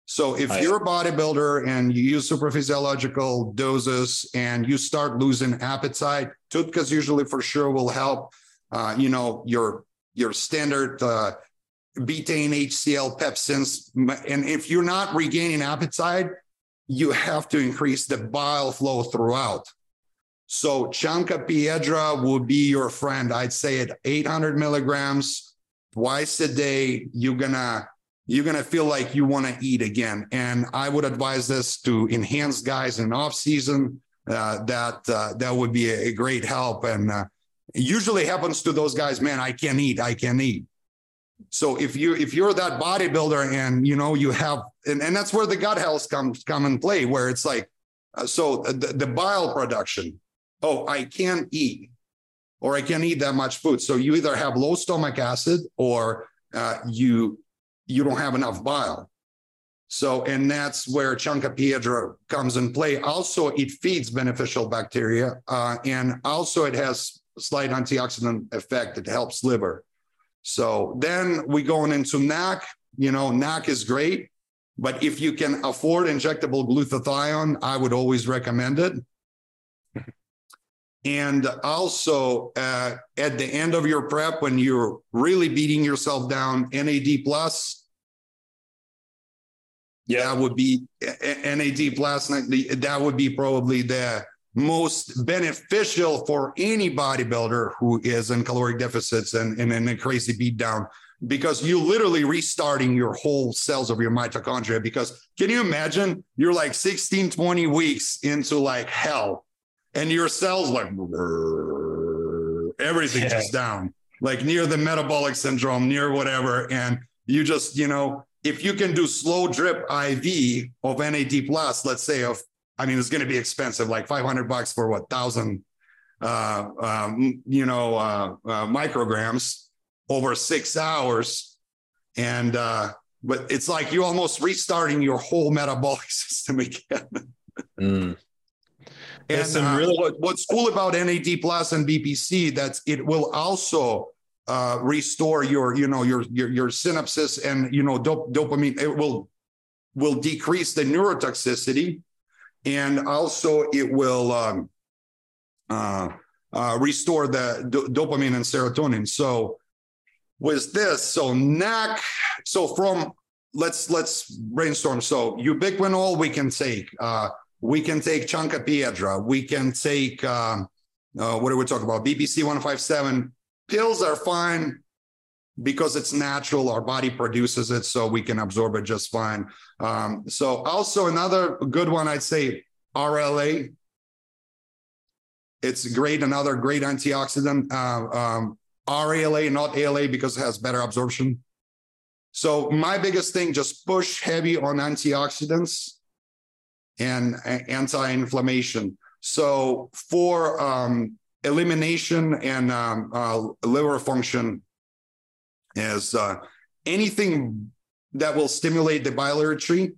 So if you're a bodybuilder and you use supraphysiological doses and you start losing appetite, TUDCAs usually for sure will help. Your standard betaine, HCl, pepsins. And if you're not regaining appetite, you have to increase the bile flow throughout. So Chancapiedra will be your friend. I'd say at 800 milligrams twice a day, you're gonna feel like you want to eat again. And I would advise this to enhanced guys in off season. That would be a great help. And it usually happens to those guys, man, I can't eat. So if you're that bodybuilder and you have, and that's where the gut health come in play, where it's like, so the bile production, I can't eat, or I can't eat that much food. So you either have low stomach acid or you don't have enough bile. So, and that's where Chancapiedra comes in play. Also, it feeds beneficial bacteria, and also it has a slight antioxidant effect. It helps liver. So then we going into NAC. NAC is great, but if you can afford injectable glutathione, I would always recommend it. And also at the end of your prep, when you're really beating yourself down, NAD plus. Yeah, that would be NAD plus. That would be probably the most beneficial for any bodybuilder who is in caloric deficits and in a crazy beat down, because you're literally restarting your whole cells of your mitochondria. Because can you imagine you're like 16, 20 weeks into like hell and your cells like everything's just down, like near the metabolic syndrome, near whatever. And you just, if you can do slow drip IV of NAD plus, let's say it's going to be expensive, like $500 for 1,000, micrograms over 6 hours. And, but it's like you almost restarting your whole metabolic system again. And what's cool about NAD plus and BPC, it will also restore your synapses and, dopamine. It will decrease the neurotoxicity. And also it will restore the dopamine and serotonin. So with this, NAC, let's brainstorm. So ubiquinol we can take. We can take Chancapiedra. We can take, what do we talk about? BPC 157. Pills are fine because it's natural. Our body produces it, so we can absorb it just fine. So also another good one, I'd say RLA. It's great, another great antioxidant. RALA, not ALA, because it has better absorption. So my biggest thing, just push heavy on antioxidants and anti-inflammation. So for elimination and liver function is anything that will stimulate the biliary tree,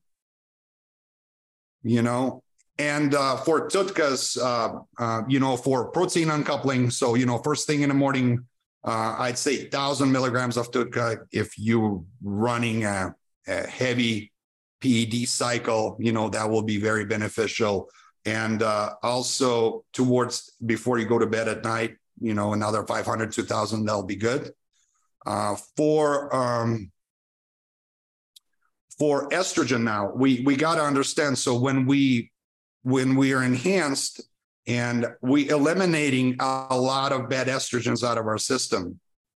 and for TUDCAs, for protein uncoupling. So, first thing in the morning, I'd say 1,000 milligrams of TUDCA. If you're running a heavy PED cycle, that will be very beneficial. And also towards before you go to bed at night, another 500, 2,000, that'll be good. For estrogen now, we got to understand. So when we are enhanced and we eliminating a lot of bad estrogens out of our system.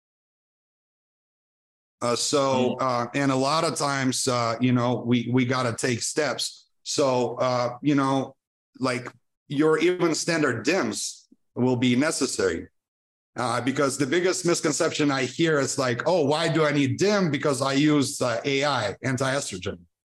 And a lot of times, we got to take steps. So, like your even standard DIMs will be necessary. Because the biggest misconception I hear is like, oh, why do I need DIM? Because I use AI, anti-estrogen.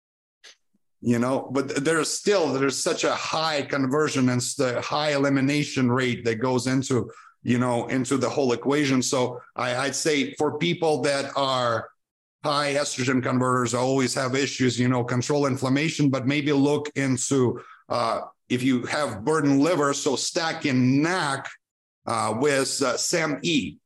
But there's such a high conversion and the high elimination rate that goes into the whole equation. So I'd say for people that are high estrogen converters, always have issues, control inflammation, but maybe look into if you have burdened liver, so stack in NAC with SEM-E.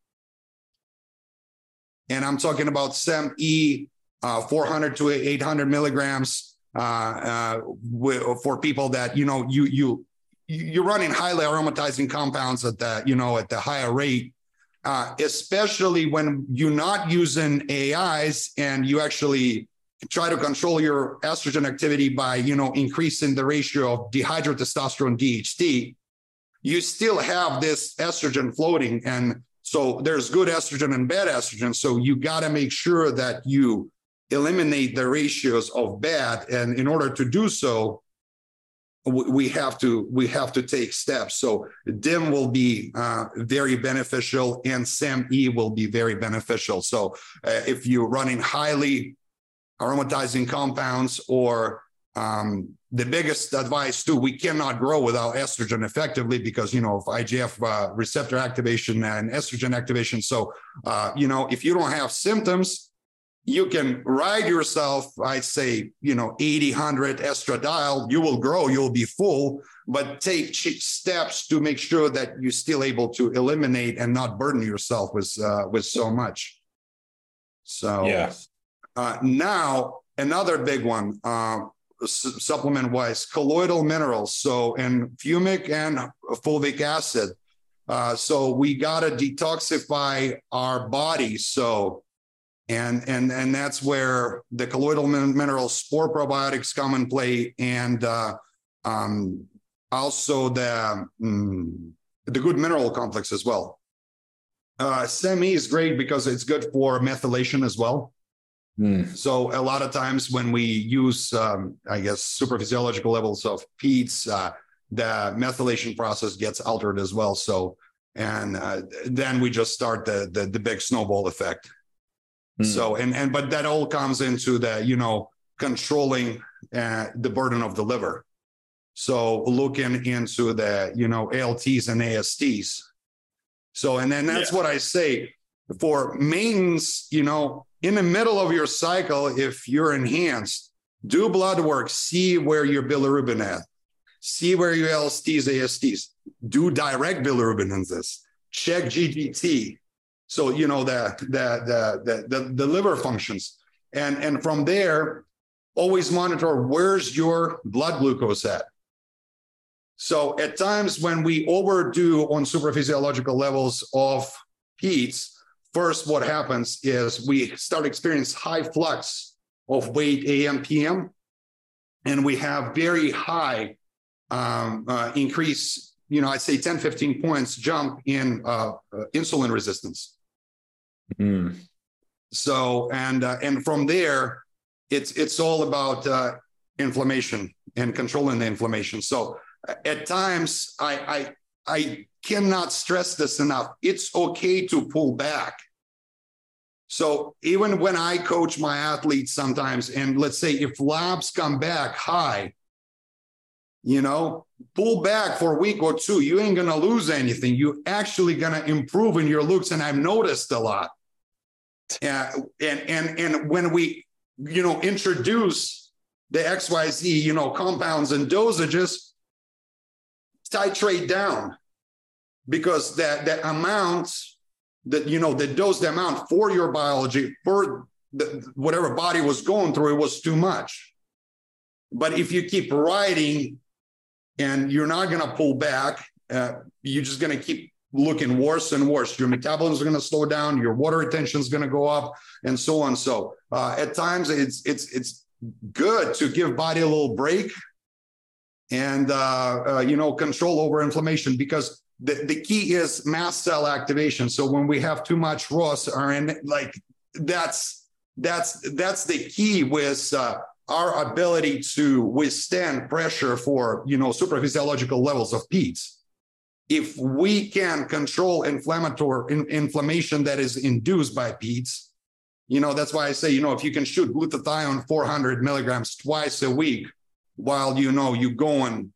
And I'm talking about SEM-E, 400 to 800 milligrams. for people that, you're running highly aromatizing compounds at the higher rate, especially when you're not using AIs and you actually try to control your estrogen activity by, increasing the ratio of dihydrotestosterone DHT, you still have this estrogen floating. And so there's good estrogen and bad estrogen. So you got to make sure that you eliminate the ratios of bad. And in order to do so, we have to take steps. So DIM will be very beneficial, and SAMe will be very beneficial. So if you're running highly aromatizing compounds, or the biggest advice too, we cannot grow without estrogen effectively because, of IGF receptor activation and estrogen activation. So, if you don't have symptoms, you can ride yourself, I'd say, 80, 100 estradiol, you will grow, you'll be full, but take steps to make sure that you're still able to eliminate and not burden yourself with so much. So
yes.
Now, another big one, supplement-wise, colloidal minerals, so and fumic and fulvic acid. So we got to detoxify our body. So And that's where the colloidal minerals, spore probiotics come in play, and also the good mineral complex as well. SAMe is great because it's good for methylation as well. So a lot of times when we use, super physiological levels of PEETs, the methylation process gets altered as well. So, and then we just start the big snowball effect. So, but that all comes into the, controlling the burden of the liver. So looking into the, ALTs and ASTs. So, and then that's what I say for maintenance, in the middle of your cycle, if you're enhanced, do blood work, see where your bilirubin at, see where your LSTs, ASTs, do direct bilirubin in this, check GGT. So, the liver functions. And from there, always monitor where's your blood glucose at. So at times when we overdo on supraphysiological levels of PEETs, first what happens is we start experiencing high flux of weight AM, PM, and we have very high increase, I'd say 10, 15 points jump in insulin resistance. So, and from there, it's all about inflammation and controlling the inflammation. So at times, I cannot stress this enough. It's okay to pull back. So even when I coach my athletes sometimes, and let's say if labs come back high, pull back for a week or two. You ain't going to lose anything. You're actually going to improve in your looks. And I've noticed a lot. And when we, introduce the XYZ, compounds and dosages, titrate down, because that amount that, the dose, the amount for your biology, for whatever body was going through, it was too much. But if you keep riding and you're not going to pull back, you're just going to keep looking worse and worse. Your metabolism is going to slow down, your water retention is going to go up, and so on. So at times it's good to give body a little break and control over inflammation, because the key is mast cell activation. So when we have too much ROS, that's the key with our ability to withstand pressure for supraphysiological levels of PEETs. If we can control inflammation that is induced by PEETs, that's why I say, if you can shoot glutathione 400 milligrams twice a week, while you're going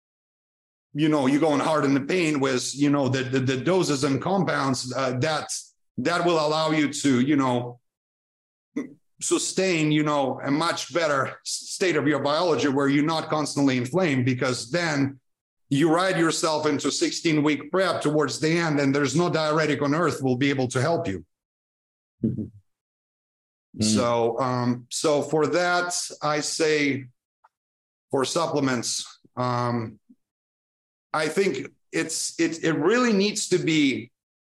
hard in the pain with the doses and compounds, that will allow you to sustain a much better state of your biology, where you're not constantly inflamed, because then you ride yourself into 16-week prep towards the end, and there's no diuretic on earth will be able to help you. So for that, I say for supplements, I think it really needs to be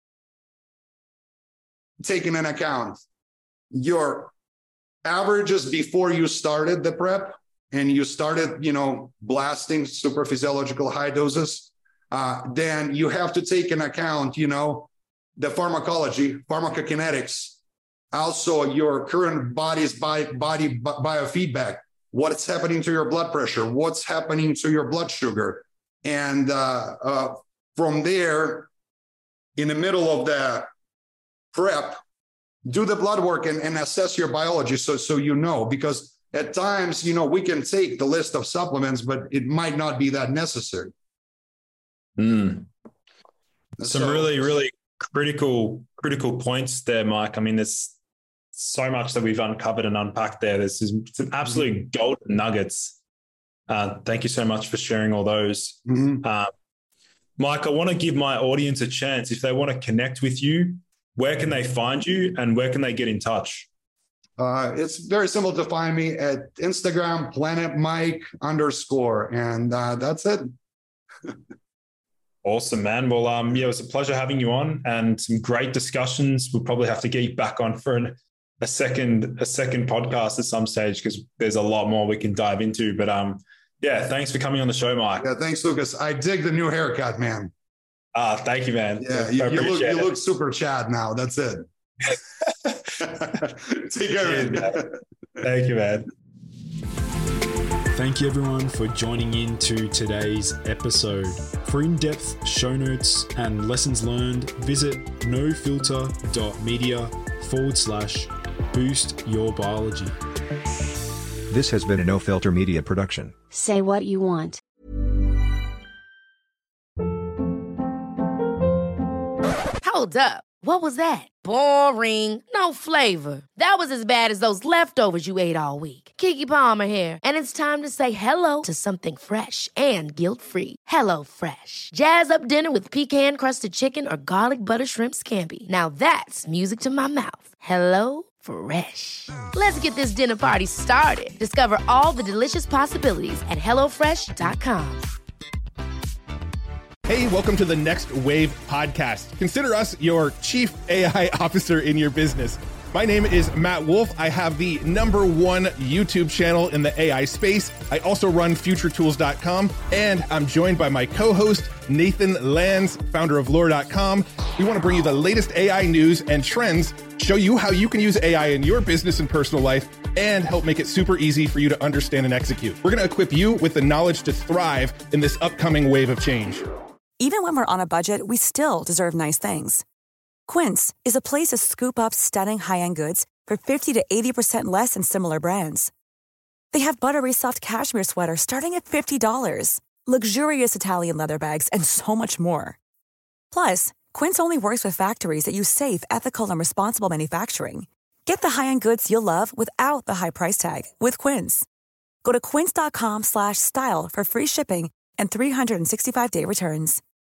taken into account your averages before you started the prep and you started, blasting super physiological high doses. Then you have to take into account, the pharmacology, pharmacokinetics, also your current body's body biofeedback, what's happening to your blood pressure, what's happening to your blood sugar. And from there, in the middle of the prep, do the blood work and assess your biology so because at times, we can take the list of supplements, but it might not be that necessary.
Some really, really critical points there, Mike. I mean, there's so much that we've uncovered and unpacked there. There's some absolute golden nuggets. Thank you so much for sharing all those. Mike, I want to give my audience a chance. If they want to connect with you, where can they find you and where can they get in touch?
It's very simple to find me at Instagram, PlanetMike_, and that's it.
Awesome, man. Well, it was a pleasure having you on and some great discussions. We'll probably have to get you back on for a second podcast at some stage because there's a lot more we can dive into. But thanks for coming on the show, Mike.
Yeah, thanks, Lucas. I dig the new haircut, man.
Thank you, man.
Yeah, you look super Chad now. That's it. Take care, man.
Thank you, man.
Thank you, everyone, for joining in to today's episode. For in-depth show notes and lessons learned, visit nofilter.media/boost your biology.
This has been a No Filter Media production.
Say what you want.
Hold up. What was that? Boring. No flavor. That was as bad as those leftovers you ate all week. Keke Palmer here. And it's time to say hello to something fresh and guilt-free. Hello Fresh. Jazz up dinner with pecan-crusted chicken or garlic butter shrimp scampi. Now that's music to my mouth. Hello Fresh. Let's get this dinner party started. Discover all the delicious possibilities at HelloFresh.com.
Hey, welcome to the Next Wave podcast. Consider us your chief AI officer in your business. My name is Matt Wolf. I have the #1 YouTube channel in the AI space. I also run FutureTools.com, and I'm joined by my co-host, Nathan Lands, founder of Lore.com. We want to bring you the latest AI news and trends, show you how you can use AI in your business and personal life, and help make it super easy for you to understand and execute. We're going to equip you with the knowledge to thrive in this upcoming wave of change.
Even when we're on a budget, we still deserve nice things. Quince is a place to scoop up stunning high-end goods for 50 to 80% less than similar brands. They have buttery soft cashmere sweaters starting at $50, luxurious Italian leather bags, and so much more. Plus, Quince only works with factories that use safe, ethical, and responsible manufacturing. Get the high-end goods you'll love without the high price tag with Quince. Go to quince.com/style for free shipping and 365-day returns.